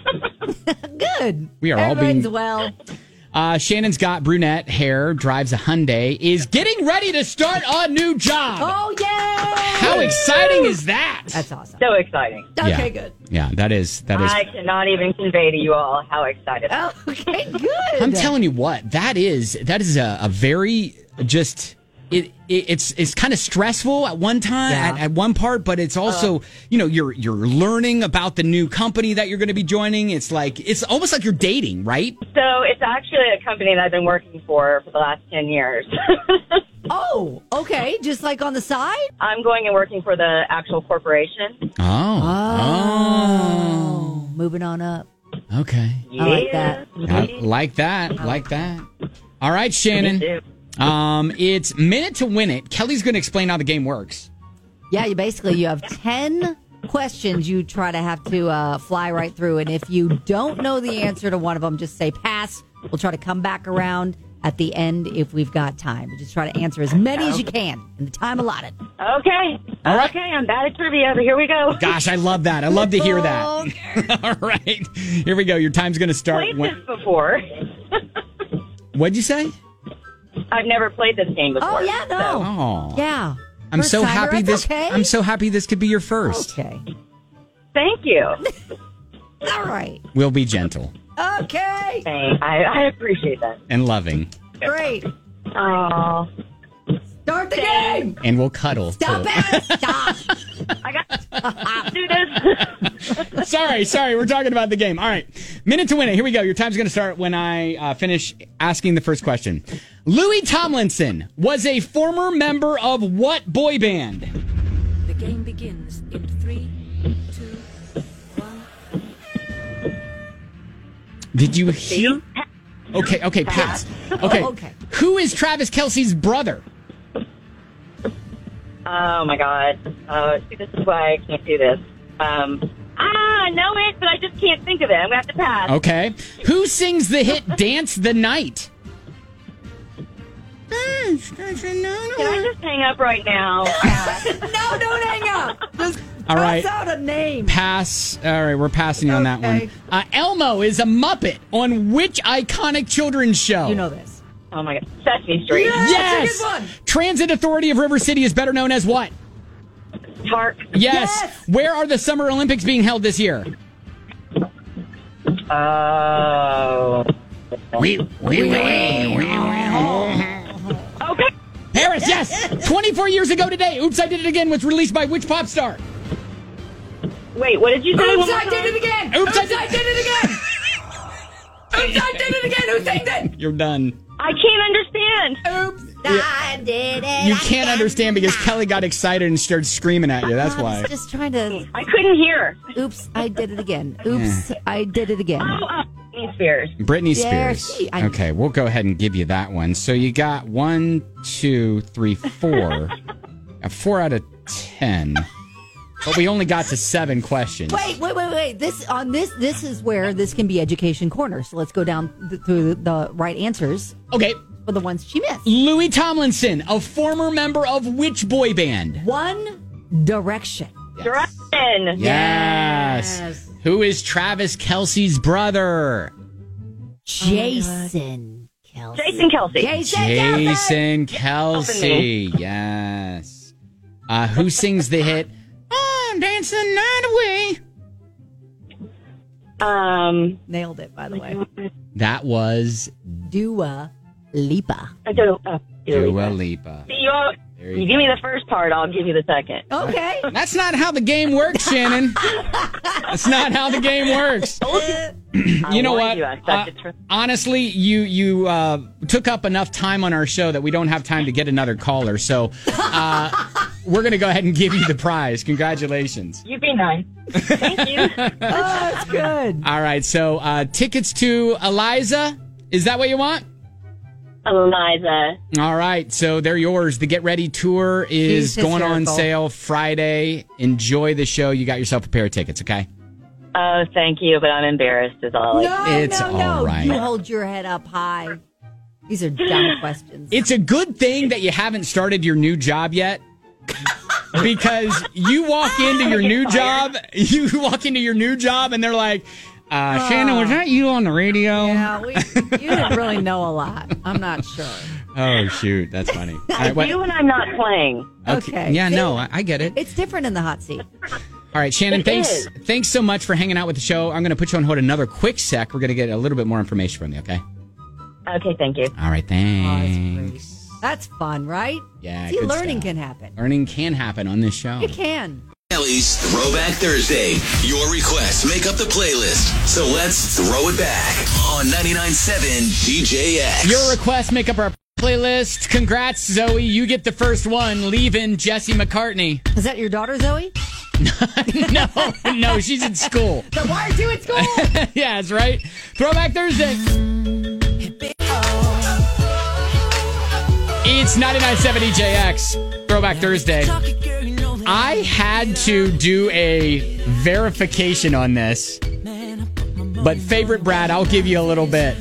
Good. We are all Everyone's being- well. Uh, Shannon's got brunette hair, drives a Hyundai, is getting ready to start a new job. Oh, yeah. How exciting is that? That's awesome. So exciting. Okay, Yeah. good. Yeah, that is that is. I cannot even convey to you all how excited I am. Okay, good. I'm telling you what, that is that is a, a very just it, it it's it's kind of stressful at one time Yeah. at, at one part, but it's also you know you're you're learning about the new company that you're going to be joining. It's like it's almost like you're dating, right? So it's actually a company that I've been working for for the last ten years. Oh, okay. Just like on the side? I'm going and working for the actual corporation. Oh, Oh. Moving on up. oh, okay. I like that. I like that. Like that. All right, Shannon. Um, it's minute to win it. Kelly's going to explain how the game works. Yeah, you basically you have ten questions you try to have to uh, fly right through, and if you don't know the answer to one of them, just say pass. We'll try to come back around at the end if we've got time. Just try to answer as many as you can in the time allotted. Okay. All right. Okay, I'm bad at trivia, but here we go. Gosh, I love that. I love to hear that. All right. Here we go. Your time's going to start. Played when- this before. What'd you say? I've never played this game before. Oh, yeah, no. Oh. Yeah. I'm First so timer, happy that's this okay. I'm so happy this could be your first. Okay. Thank you. All right. We'll be gentle Okay. Thank- I, I appreciate that. and loving, Great. Oh, Start the game. and we'll cuddle. Stop too. it. Stop. I got to do this. Sorry, sorry. We're talking about the game. All right. Minute to win it. Here we go. Your time's going to start when I uh, finish asking the first question. Louis Tomlinson was a former member of what boy band? The game begins in three, two, one. Did you hear? Okay, okay, pass. Okay. Okay. Who is Travis Kelce's brother? Oh my God. Uh, see, this is why I can't do this. Um, ah, I know it, but I just can't think of it. I'm going to have to pass. Okay. Who sings the hit Dance the Night? Can I just hang up right now? No, don't hang up. Just All right. cross out a name. Pass. All right, we're passing you on that Okay. one. Uh, Elmo is a Muppet on which iconic children's show? You know this. Oh my God. Sesame Street. Yeah. That's a good one. Transit Authority of River City is better known as what? Tark. Yes. Yes. Where are the Summer Olympics being held this year? Oh. We, we, Okay. Paris, yes. twenty-four years ago today, Oops, I Did It Again was released by which pop star? Wait, what did you say? Oops, one more I did time? it again. Oops, Oops, I I did- did it again. Oops, I did it again. Who sang that? You're done. I can't understand. Oops, I did it. You can't understand because Kelly got excited and started screaming at you. That's I why. was just trying to. I couldn't hear. Oops, I did it again. Oops, I did it again. Oh, uh, Britney Spears. Britney Yeah, Spears. see, I- Okay, we'll go ahead and give you that one. So you got one, two, three, four. A four out of ten. But we only got to seven questions. Wait, wait, wait, wait. This on this this is where this can be education corner. So let's go down th- through the, the right answers. Okay. for the ones she missed. Louis Tomlinson, a former member of which boy band? One Direction. Direction. Yes. Yes. Who is Travis Kelce's brother? Jason Kelce. Jason Kelce. Jason, Jason Kelce. Yes. Uh, who sings the hit, "Oh, I'm dancing the night away"? Um, Nailed it, by the way. That was Dua Lipa. I don't know. Dua Lipa. You, There you you give me the first part, I'll give you the second. Okay. That's not how the game works, Shannon. That's not how the game works. You know what? You, I Uh, sucked it. honestly, you you uh, took up enough time on our show that we don't have time to get another caller. So uh, we're going to go ahead and give you the prize. Congratulations. You be nice. Thank you. Oh, that's good. All right. So uh, tickets to Eliza. Is that what you want? Eliza. All right, so they're yours. The Get Ready tour is She's going on hysterical. sale Friday. Enjoy the show. You got yourself a pair of tickets, okay? Oh, thank you, but I'm embarrassed is all. No, It's no, all no. right. You hold your head up high. These are dumb questions. It's a good thing that you haven't started your new job yet. Because you walk into your new job, you walk into your new job and they're like, uh, Shannon, was that you on the radio? Yeah, we, you didn't really know a lot. I'm not sure. Oh, shoot. That's funny. All right, I what- do when I'm not playing. Okay. Yeah, no, I, I get it. It's different in the hot seat. All right, Shannon, It thanks is. thanks so much for hanging out with the show. I'm going to put you on hold another quick sec. We're going to get a little bit more information from you, okay? Okay, thank you. All right, thanks. That's fun, right? Yeah, See, good learning stuff. can happen. Learning can happen on this show. It can. Kelly's Throwback Thursday. Your requests make up the playlist. So let's throw it back on ninety-nine point seven D J X. Your requests make up our playlist. Congrats, Zoe. You get the first one, leaving Jesse McCartney. Is that your daughter, Zoe? no, no, she's in school. So why are you at school? Yeah, that's right. Throwback Thursday. It's ninety-nine point seven D J X. Throwback Thursday. I had to do a verification on this. But favorite Brad, I'll give you a little bit.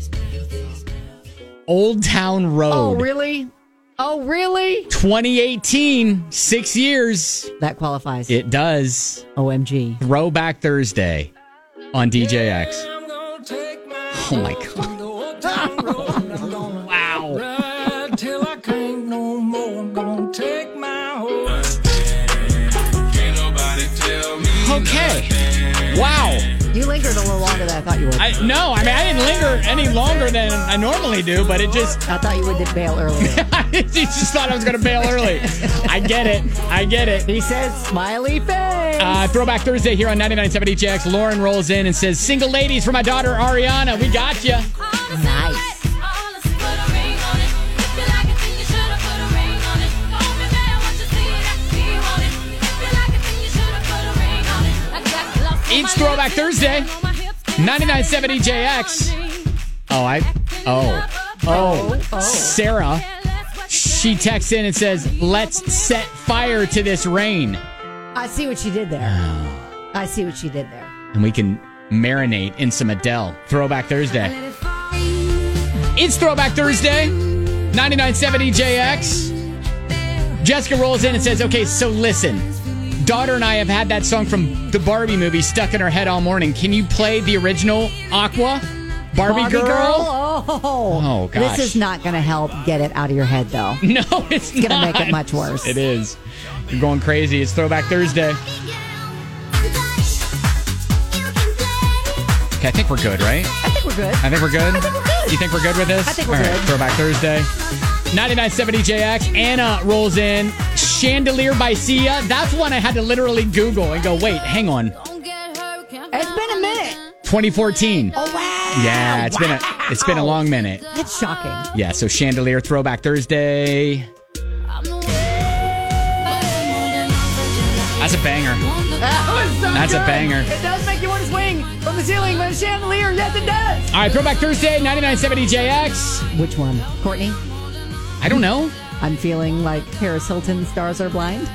Old Town Road. Oh, really? Oh, really? twenty eighteen, six years. That qualifies. It does. O M G. Throwback Thursday on D J X. Oh my God. Wow. Okay. Wow. You lingered a little longer than I thought you would. I, no, I mean, I didn't linger any longer than I normally do, but it just... I thought you would bail early. He just thought I was going to bail early. I get it. I get it. He says, smiley face. Uh, Throwback Thursday here on ninety-nine point seven D J X. Lauren rolls in and says, single ladies for my daughter Ariana. We got you. Nice. It's Throwback Thursday. ninety-nine point seven D J X. Oh, I... Oh. Oh. Oh. Sarah. She texts in and says, let's set fire to this rain. I see what she did there. I see what she did there. And we can marinate in some Adele. Throwback Thursday. It's Throwback Thursday. ninety-nine point seven D J X. Jessica rolls in and says, okay, so listen. Daughter and I have had that song from the Barbie movie stuck in our head all morning. Can you play the original Aqua? Barbie, Barbie Girl? Girl? Oh. Oh, gosh. This is not going to help get it out of your head, though. No, it's, It's going to not. make it much worse. It is. You're going crazy. It's Throwback Thursday. Okay, I think we're good, right? I think we're good. I think we're good. I think we're good. You think we're good with this? I think we're All right, good. Throwback Thursday. ninety-nine point seven D J X. Anna rolls in. Chandelier by Sia. That's one I had to literally Google and go, wait, hang on. It's been a minute. twenty fourteen. Oh, wow. Yeah, it's been a it's been a long minute. That's shocking. Yeah, so Chandelier Throwback Thursday. That's a banger. That was so That's a good. banger. It does make you want to swing from the ceiling with a chandelier. Yes, it does. All right, Throwback Thursday, ninety-nine point seven D J X. Which one? Courtney? I don't know. I'm feeling like Paris Hilton, Stars Are Blind.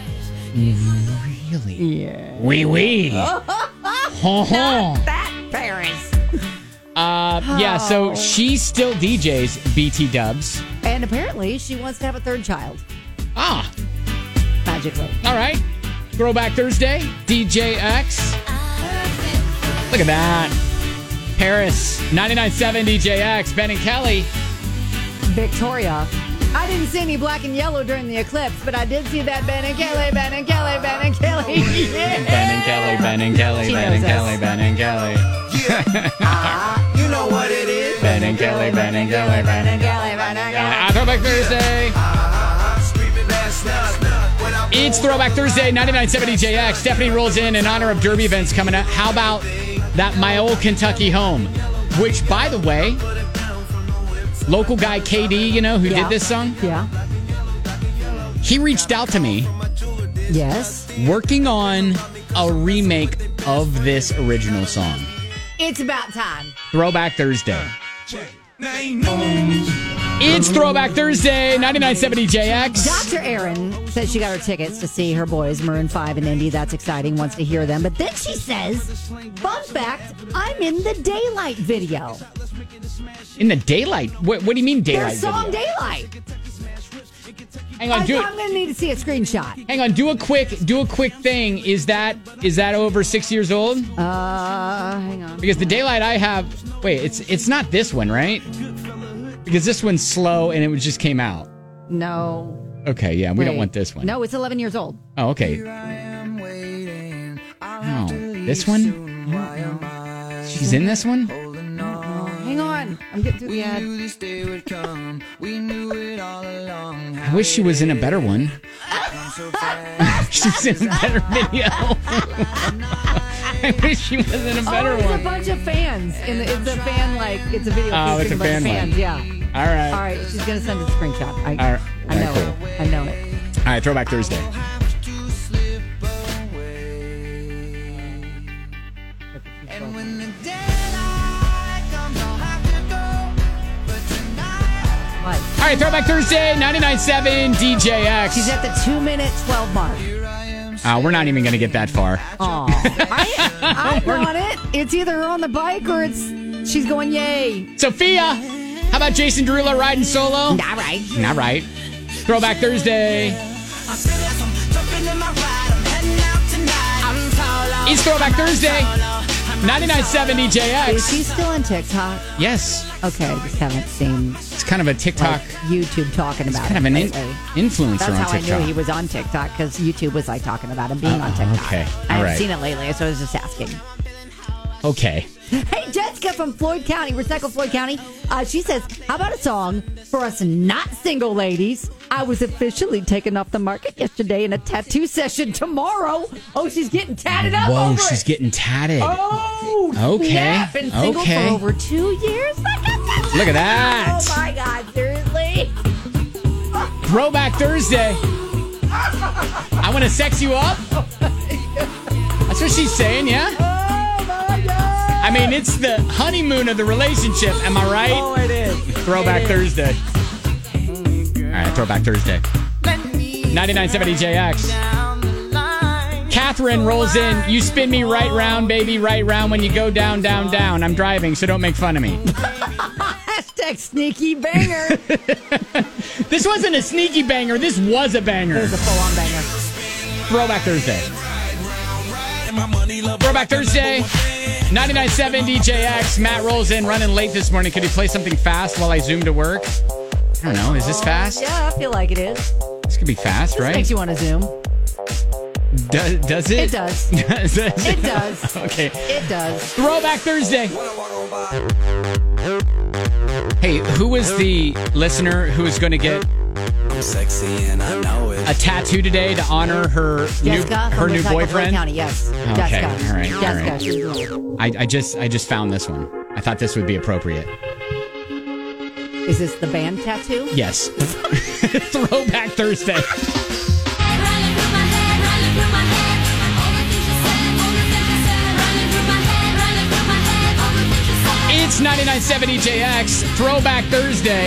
Really? Yeah. Wee wee. Not Ho ho. that Paris. Uh, yeah, so Oh. she still D Js B T Dubs. And apparently, she wants to have a third child. Ah. Magically. All right. Throwback Thursday, D J X. Look at that. Paris, ninety-nine point seven D J X, Ben and Kelly. Victoria. I didn't see any black and yellow during the eclipse, but I did see that Ben and Kelly, Ben and Kelly, Ben and Kelly. Yeah. Ben and Kelly, Ben and Kelly, She Ben and knows Kelly, us. Ben and Kelly. You know what it is. Ben and Kelly, Ben and Kelly, Ben and Kelly, Ben and Kelly. Ah, Throwback Thursday. It's Throwback Thursday, ninety-nine point seven D J X. Stephanie rolls in in honor of Derby events coming up. How about that My Old Kentucky Home? Which, by the way, local guy K D, you know, who Yeah. did this song? Yeah. He reached out to me. Yes. Working on a remake of this original song. It's about time. Throwback Thursday. It's Throwback Thursday, ninety-nine point seven D J X. Doctor Erin says she got her tickets to see her boys, Maroon five and Indy. That's exciting, wants to hear them. But then she says, fun fact, I'm in the Daylight video. In the daylight? What, what do you mean Their daylight? song video? Daylight. Hang on, I, do it. I'm going to need to see a screenshot. Hang on, do a quick, do a quick thing. Is that is that over six years old? Uh, hang on. Because the daylight I have, wait, it's it's not this one, right? Because this one's slow and it just came out. No. Okay, yeah, we don't Wait. want this one. No, it's eleven years old. Oh, okay. Oh, this one? She's in this one? Hang on. I'm getting through the ad. I wish she was in a better one. She's in a better video. I wish she was in a better oh, it's one. a bunch of fans. In the, it's a fan, like, it's a video. Oh, it's a featuring bunch fan of one. fans, yeah. All right. All right, she's going to send us a screenshot. I, All right. I know All right, cool. it. I know it. All right, Throwback Thursday. What? All right, Throwback Thursday, ninety-nine point seven D J X. She's at the two minute twelve mark. Uh, we're not even going to get that far. Aw. I, I'm on it. It's either her on the bike or it's she's going yay. Sophia, how about Jason Derulo riding solo? Not right. Not right. Throwback Thursday. It's Throwback Thursday. ninety-nine point seven D J X. Is she still on TikTok? Yes. Okay, I just haven't seen It's kind of a TikTok. like, YouTube talking about kind it of an in- lately. influencer That's on how TikTok. I knew he was on TikTok, because YouTube was like talking about him being Oh, on TikTok. okay. I All haven't right. seen it lately, so I was just asking. Okay. Hey, Jessica from Floyd County, Recycle Floyd County. Uh, she says, how about a song for us not single ladies? I was officially taken off the market yesterday in a tattoo session tomorrow. Oh, she's getting tatted up Whoa, over she's it. getting tatted. Oh, Okay, snap. Been single okay. for over two years. Look at that. Look at that. Oh, my God, seriously? Throwback Thursday. I want to sex you up. That's what she's saying, yeah? Oh, my God. I mean, it's the honeymoon of the relationship. Am I right? Oh, it is. Throwback It is. Thursday. All right, Throwback Thursday. ninety-nine point seven D J X. Catherine rolls in. You spin me right round, baby, right round when you go down, down, down. I'm driving, so don't make fun of me. Hashtag sneaky banger. This wasn't a sneaky banger. This was a banger. It was a full-on banger. Throwback Thursday. Throwback Thursday. ninety-nine point seven D J X. Matt rolls in, running late this morning. Could he play something fast while I zoom to work? I don't know. Is this fast? Yeah, I feel like it is. This could be fast, This right? makes you want to zoom. Do- does it? It does. Does it? It does. Okay. It does. Throwback Thursday. Hey, who was the listener who was going to get sexy and I know it. a tattoo today to honor her Jessica new from her new Recycle Floyd boyfriend? County, yes. Okay, Jessica. all right, all Jessica. right. she's the one. I, I just I just found this one. I thought this would be appropriate. Is this the band tattoo? Yes. Throwback Thursday. It's ninety-nine point seven E J X, Throwback Thursday.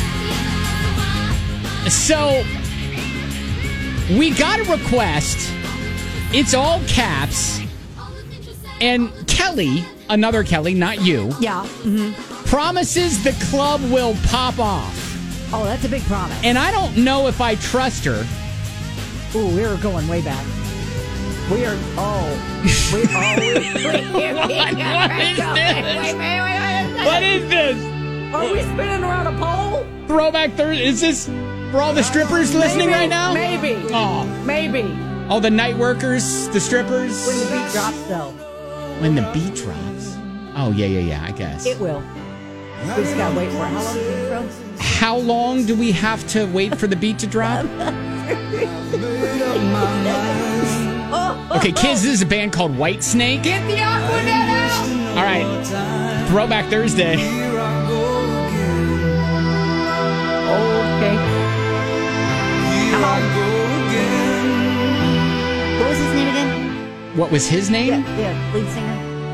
So, we got a request. It's all caps. And Kelly another Kelly, not you, Yeah. Mm-hmm. promises the club will pop off. Oh, that's a big promise. And I don't know if I trust her. Ooh, we were going way back. We are. Oh. We, oh, we, wait, wait, What- wait, what wait, is wait, this? Wait, wait, wait, wait. What is this? Are we spinning around a pole? Throwback Thursday. Is this for all the strippers listening Maybe, right now? Maybe. Oh, Maybe. all the night workers, the strippers. When the beat drops, though. When the beat drops. Oh, yeah, yeah, yeah, I guess. It will. We just gotta wait for it. How long do you think, bro? How long do we have to wait for the beat to drop? Okay, kids, this is a band called White Snake. Get the Aquanet out! All right, Throwback Thursday. Okay. Come on. What was his name again? What was his name? Yeah, yeah, lead singer.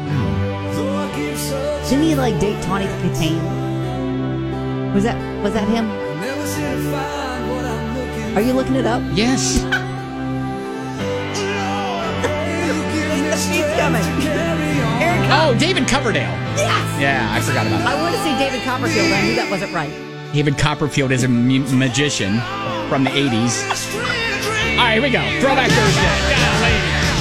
Didn't he like date Tawny Katane? Was that was that him? Are you looking it up? Yes. He's coming. Aaron Oh, David Coverdale. Yes. Yeah, I forgot about I that. want to say David Copperfield. I knew that wasn't right. David Copperfield is a mu- magician from the eighties. All right, here we go. Throwback Thursday. Golly.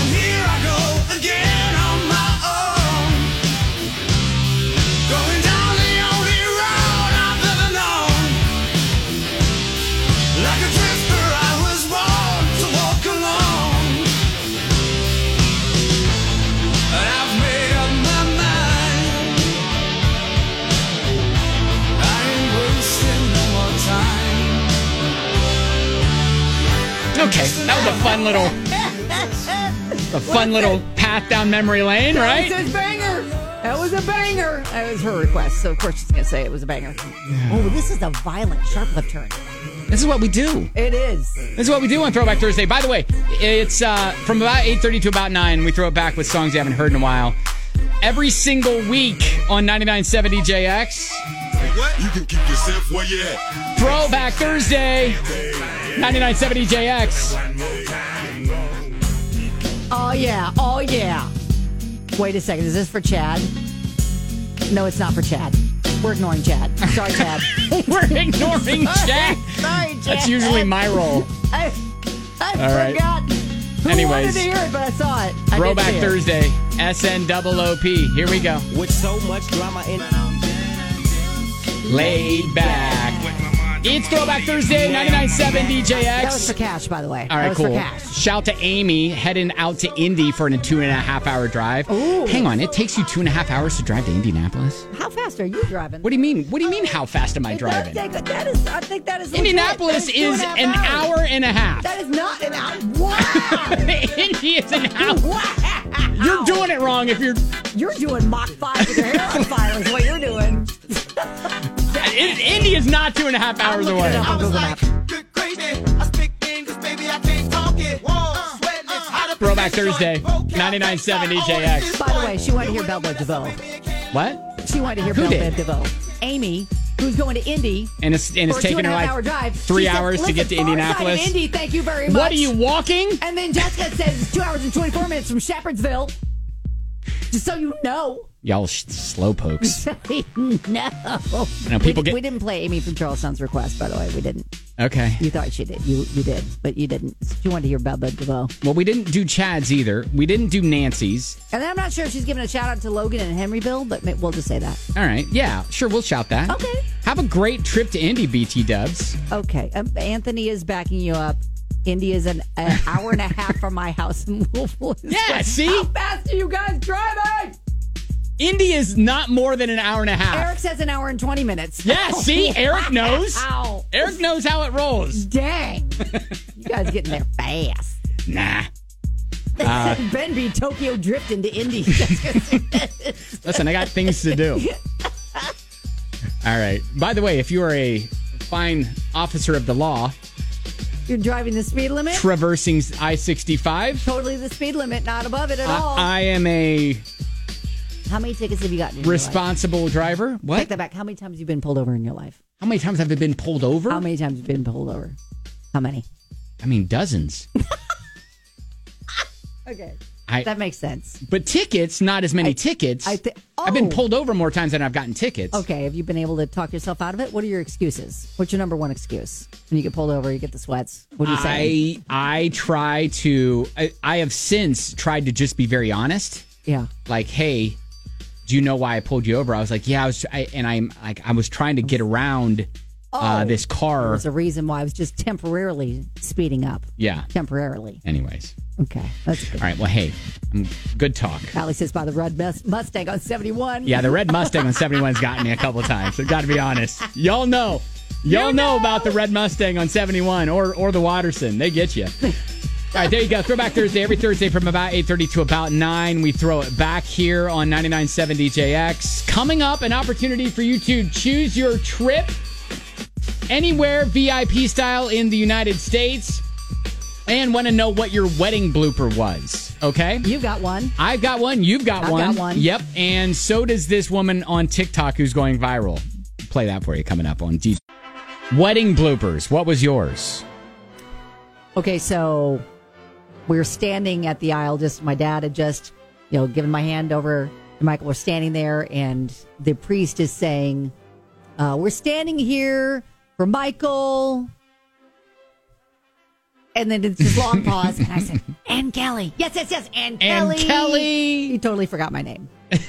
Okay, that was a fun little, a fun little path down memory lane, right? That was a banger. That was a banger. That was her request, so of course she's gonna say it was a banger. Oh, this is a violent, sharp left turn. This is what we do. It is. This is what we do on Throwback Thursday. By the way, it's uh, from about eight thirty to about nine. We throw it back with songs you haven't heard in a while. Every single week on ninety-nine point seven D J X. What? You can keep yourself where you at. Throwback Thursday. ninety-nine point seven D J X. Oh yeah. Oh yeah. Wait a second. Is this for Chad? No, it's not for Chad. We're ignoring Chad. Sorry, Chad. We're ignoring Chad. Sorry, Chad. That's usually my role. I, I All right. forgot. Who Anyways. wanted to hear it, but I saw it. I did Throwback see it. Thursday. S N O O P. Here we go. With so much drama in. Laid back. It's Throwback Thursday, ninety-nine point seven D J X. That was for Cash, by the way. All right, that was cool. for Cash. Shout to Amy heading out to Indy for a two and a half hour drive. Ooh. Hang on, it takes you two and a half hours to drive to Indianapolis? How fast are you driving? What do you mean? What do you mean? How fast am I It does driving? take- that is, I think that is legit. Indianapolis That two is and a half an hours. hour and a half. That is not an hour. Wow. Indy is an hour. Wow. You're doing it wrong if you're. You're doing Mach five with your hair on fire is what you're doing. In, Indy is not two and a half hours I'm looking away. it up on Google Maps. Throwback Thursday, ninety-nine point seven D J X. By the way, she wanted to hear Belle Biv DeVoe. What? She wanted to hear Who Belle did? Biv DeVoe. Amy, who's going to Indy. And it's, and it's for a two taking and her a half like hour drive. three She said, hours to get to "Listen, far side of Indianapolis. Indy, thank you very much. What are you walking? And then Jessica says it's two hours and twenty-four minutes from Shepherdsville. Just so you know. Y'all sh- slow pokes. no. No, people we, get- we didn't play Amy from Charleston's request, by the way. We didn't. Okay. You thought she did. You you did, but you didn't. You wanted to hear Belle Biv DeVoe. Well, we didn't do Chad's either. We didn't do Nancy's. And then I'm not sure if she's giving a shout out to Logan and Henryville, but we'll just say that. All right. Yeah, sure. We'll shout that. Okay. Have a great trip to Indy, B T Dubs. Okay. Um, Anthony is backing you up. Indy is an, an hour and a half from my house in Louisville. Yeah, see? How fast are you guys driving? Indy is not more than an hour and a half. Eric says an hour and twenty minutes. Yeah, see? Eric knows. Wow. Eric knows how it rolls. Dang. You guys getting there fast. Nah. Uh, Ben be Tokyo drifting to Indy. Listen, I got things to do. All right. By the way, if you are a fine officer of the law, You're driving the speed limit? traversing I sixty-five, Totally the speed limit, not above it at all. I, I am a How many tickets have you gotten in your life? responsible driver. What? Take that back. How many times have you been pulled over in your life? How many times have I been pulled over? How many times have you been pulled over? How many? I mean, dozens. Okay. I, that makes sense. But tickets, not as many I, tickets. I th- oh. I've been pulled over more times than I've gotten tickets. Okay, have you been able to talk yourself out of it? What are your excuses? What's your number one excuse? When you get pulled over, you get the sweats. What do you say? I I try to. I, I have since tried to just be very honest. Yeah. Like, hey, do you know why I pulled you over? I was like, yeah, I was, I, and I'm like, I was trying to get around Oh, uh, this car. There's a reason why I was just temporarily speeding up. Yeah. Temporarily. Anyways. Okay. That's good. All right. Well, hey, um, good talk. Allie says by the red Mus- Mustang on seventy-one. Yeah, the red Mustang on seventy-one's gotten me a couple of times. I've got to be honest. Y'all know. Y'all you know. know about the red Mustang on seventy-one or or the Watterson. They get you. All right, there you go. Throwback Thursday. Every Thursday from about eight thirty to about nine, we throw it back here on ninety-nine point seven D J X. Coming up, an opportunity for you to choose your trip anywhere V I P style in the United States. And want to know what your wedding blooper was, okay? You got one. I've got one. You've got I've one. got one. Yep. And so does this woman on TikTok who's going viral. Play that for you coming up on D J. Wedding bloopers. What was yours? Okay, so we were standing at the aisle. Just my dad had just, you know, given my hand over to Michael. We're standing there, and the priest is saying, uh, "We're standing here for Michael." And then it's this long pause, and I said, "And Kelly, yes, yes, yes, and Kelly." And Kelly. He totally forgot my name.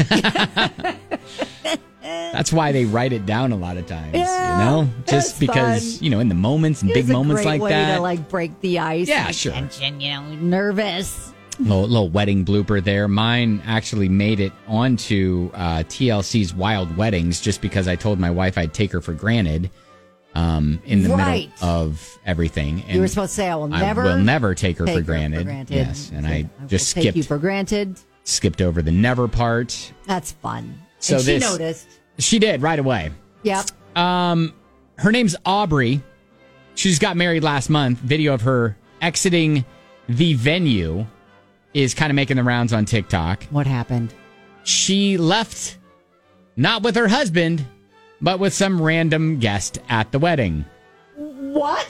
That's why they write it down a lot of times, Yeah, you know, just because fun. you know in the moments and It big was a moments great like way that. to like break the ice. Yeah, and sure. Tension, you know, nervous. Little, little wedding blooper there. Mine actually made it onto uh, T L C's Wild Weddings just because I told my wife I'd take her for granted um, in the Right. middle of everything. And You were supposed to say, "I will never, I will never take her, take for, her granted. for granted." Yes, and I, I just will skipped take you for granted. skipped over the never part. That's fun. So and she this- noticed. She did right away. Yep. Um, her name's Aubrey. She just got married last month. Video of her exiting the venue is kind of making the rounds on TikTok. What happened? She left not with her husband, but with some random guest at the wedding. What?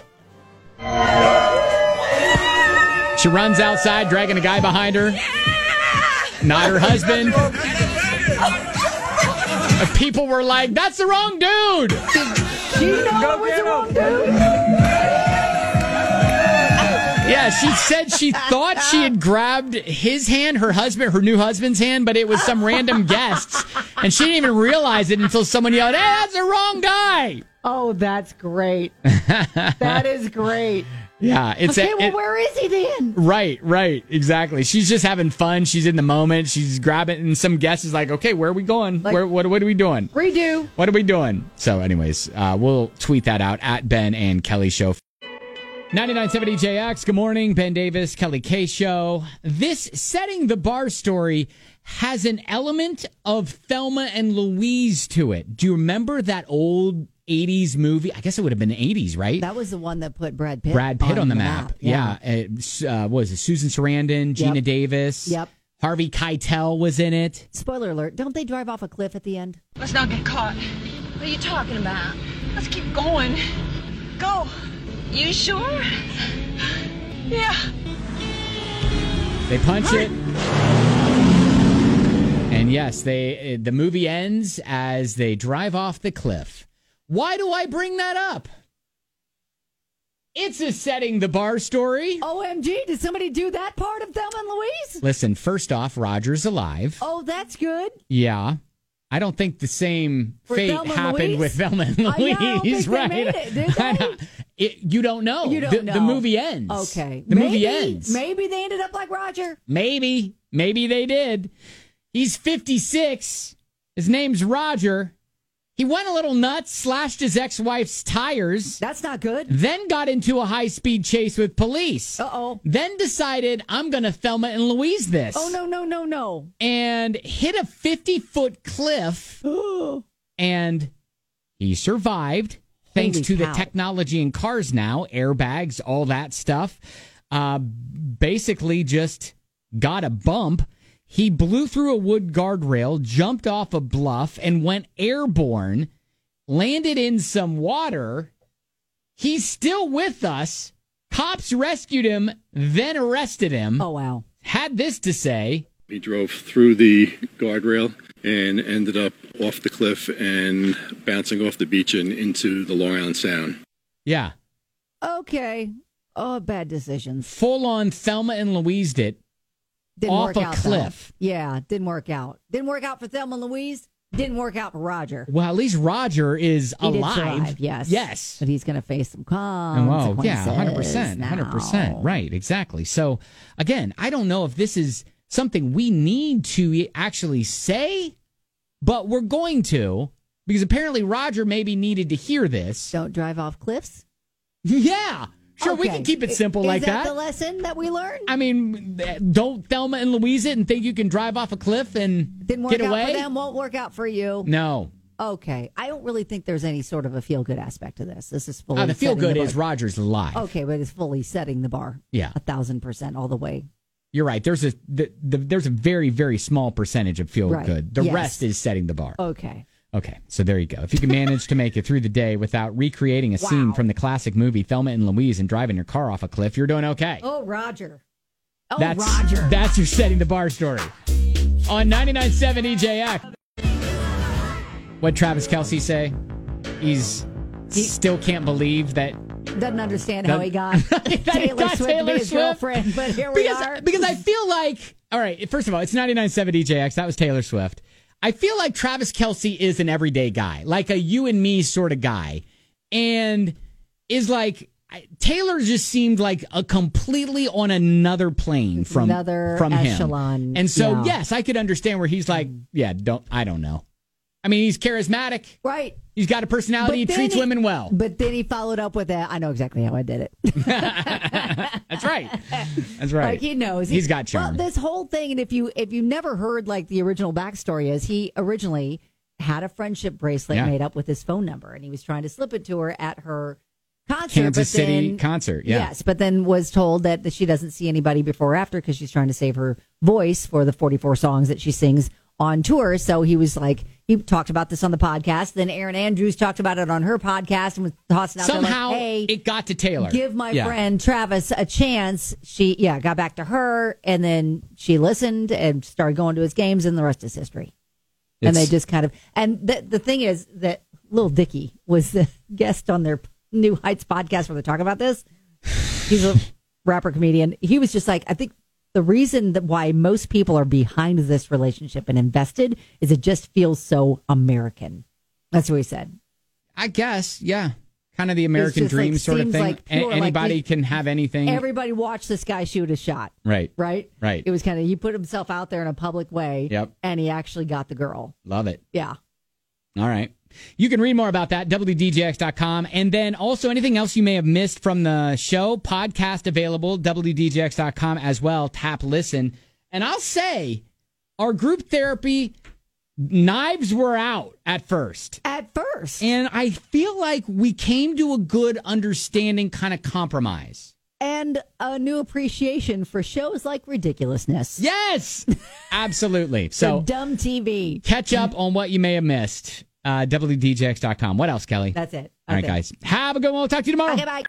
She runs outside, dragging a guy behind her. Not her husband. People were like, "That's the wrong dude." She know it was the wrong dude. Yeah, she said she thought she had grabbed his hand, her husband, her new husband's hand, but it was some random guests. And she didn't even realize it until someone yelled, "Hey, that's the wrong guy." Oh, that's great. That is great. Yeah, it's okay. a, well, it, where is he then? Right, right, exactly. She's just having fun. She's in the moment. She's grabbing, and some guest is like, "Okay, where are we going? Like, where, what, what are we doing? Redo. What are we doing?" So, anyways, uh, we'll tweet that out at Ben and Kelly Show. ninety-nine point seven D J X. Good morning, Ben Davis, Kelly K Show. This setting the bar story has an element of Thelma and Louise to it. Do you remember that old eighties movie? I guess it would have been the eighties, right? That was the one that put Brad Pitt. Brad Pitt on, on the, the map. map. Yeah. yeah. It, uh, what was it? Susan Sarandon, Gina Yep. Davis. Yep. Harvey Keitel was in it. Spoiler alert. Don't they drive off a cliff at the end? Let's not get caught. What are you talking about? Let's keep going. Go. You sure? Yeah. They punch it. And yes, they the movie ends as they drive off the cliff. Why do I bring that up? It's a setting the bar story. O M G, did somebody do that part of Thelma and Louise? Listen, first off, Roger's alive. Oh, that's good. Yeah. I don't think the same For fate Thelma and happened Louise? with Thelma and Louise, I know, I don't think they right? made it, did they? It, you don't know. You don't the, know. The movie ends. Okay. The maybe, movie ends. Maybe they ended up like Roger. Maybe. Maybe they did. He's fifty-six. His name's Roger. He went a little nuts, slashed his ex-wife's tires. That's not good. Then got into a high-speed chase with police. Uh-oh. Then decided, I'm going to Thelma and Louise this. Oh, no, no, no, no. And hit a fifty-foot cliff. And he survived, thanks Holy to cow. the technology in cars now, airbags, all that stuff. Uh, basically just got a bump. He blew through a wood guardrail, jumped off a bluff, and went airborne, landed in some water. He's still with us. Cops rescued him, then arrested him. Oh, wow. had this to say. He drove through the guardrail and ended up off the cliff and bouncing off the beach and into the Long Island Sound. Yeah. Okay. Oh, bad decisions. Full on Thelma and Louised it Didn't off work a out, cliff. Though. Yeah, didn't work out. Didn't work out for Thelma and Louise. Didn't work out for Roger. Well, at least Roger is He did alive. survive, yes. Yes. But he's going to face some Oh, consequences. yeah, one hundred percent. one hundred percent. now. Right, exactly. So, again, I don't know if this is something we need to actually say, but we're going to, because apparently Roger maybe needed to hear this. Don't drive off cliffs? Yeah. Sure, we Okay. can keep it simple Is like that. that. the lesson that we learned? I mean, don't Thelma and Louise it and think you can drive off a cliff and Didn't work get out away. for them, won't work out for you. No. Okay. I don't really think there's any sort of a feel-good aspect to this. This is fully Uh, the feel setting good the is bar. Roger's alive. Okay, but it's fully setting the bar. Yeah. A thousand percent all the way. You're right. There's a the, the, there's a very very small percentage of feel Right. good. The Yes. rest is setting the bar. Okay. Okay, so there you go. If you can manage to make it through the day without recreating a scene Wow. from the classic movie Thelma and Louise and driving your car off a cliff, you're doing okay. Oh, Roger. Oh, that's Roger. that's your setting the bar story on ninety-nine point seven E J X. What'd Travis Kelce say? He's He- still can't believe that Doesn't understand how That- he got that he Taylor got Swift Taylor to be his Swift. girlfriend, but here we because, are. because I feel like, all right, first of all, it's ninety-nine point seven E J X. That was Taylor Swift. I feel like Travis Kelce is an everyday guy, like a you and me sort of guy, and is like, Taylor just seemed like a completely on another plane from, Another from him. echelon, And so, yeah. yes, I could understand where he's like, yeah, don't, I don't know. I mean, he's charismatic. Right. He's got a personality. He But then treats he- women well. But then he followed up with that. I know exactly how I did it. That's right. That's right. Like he knows. He's got charm. Well, this whole thing, and if you if you never heard like the original backstory is, he originally had a friendship bracelet Yeah. made up with his phone number, and he was trying to slip it to her at her concert. Kansas but City then- concert, yeah. Yes, but then was told that, that she doesn't see anybody before or after because she's trying to save her voice for the forty-four songs that she sings on tour. So he was like, he talked about this on the podcast. Then Erin Andrews talked about it on her podcast and was tossing out Somehow there like, hey, it got to Taylor. give my Yeah. friend Travis a chance. She, yeah, got back to her, and then she listened and started going to his games, and the rest is history. and It's- they just kind of, and the, the thing is that Lil Dicky was the guest on their New Heights podcast where they're talking about this. He's a rapper comedian. He was just like, I think the reason that why most people are behind this relationship and invested is it just feels so American. That's what he said. I guess, yeah. Kind of the American just, dream like, sort of seems thing. like A- pure, like, anybody he- can have anything. Everybody watched this guy shoot a shot. Right. Right? Right. It was kind of, he put himself out there in a public way. Yep. And he actually got the girl. Love it. Yeah. All right. You can read more about that, W D J X dot com. And then also anything else you may have missed from the show, podcast available, W D J X dot com as well. Tap, listen. And I'll say, our group therapy, knives were out at first. At first. And I feel like we came to a good understanding kind of compromise. And a new appreciation for shows like Ridiculousness. Yes, absolutely. So The dumb T V. Catch up on what you may have missed. Uh, W D J X dot com. What else, Kelly? That's it. All right, That's it. guys. Have a good one. We'll talk to you tomorrow. Okay, bye.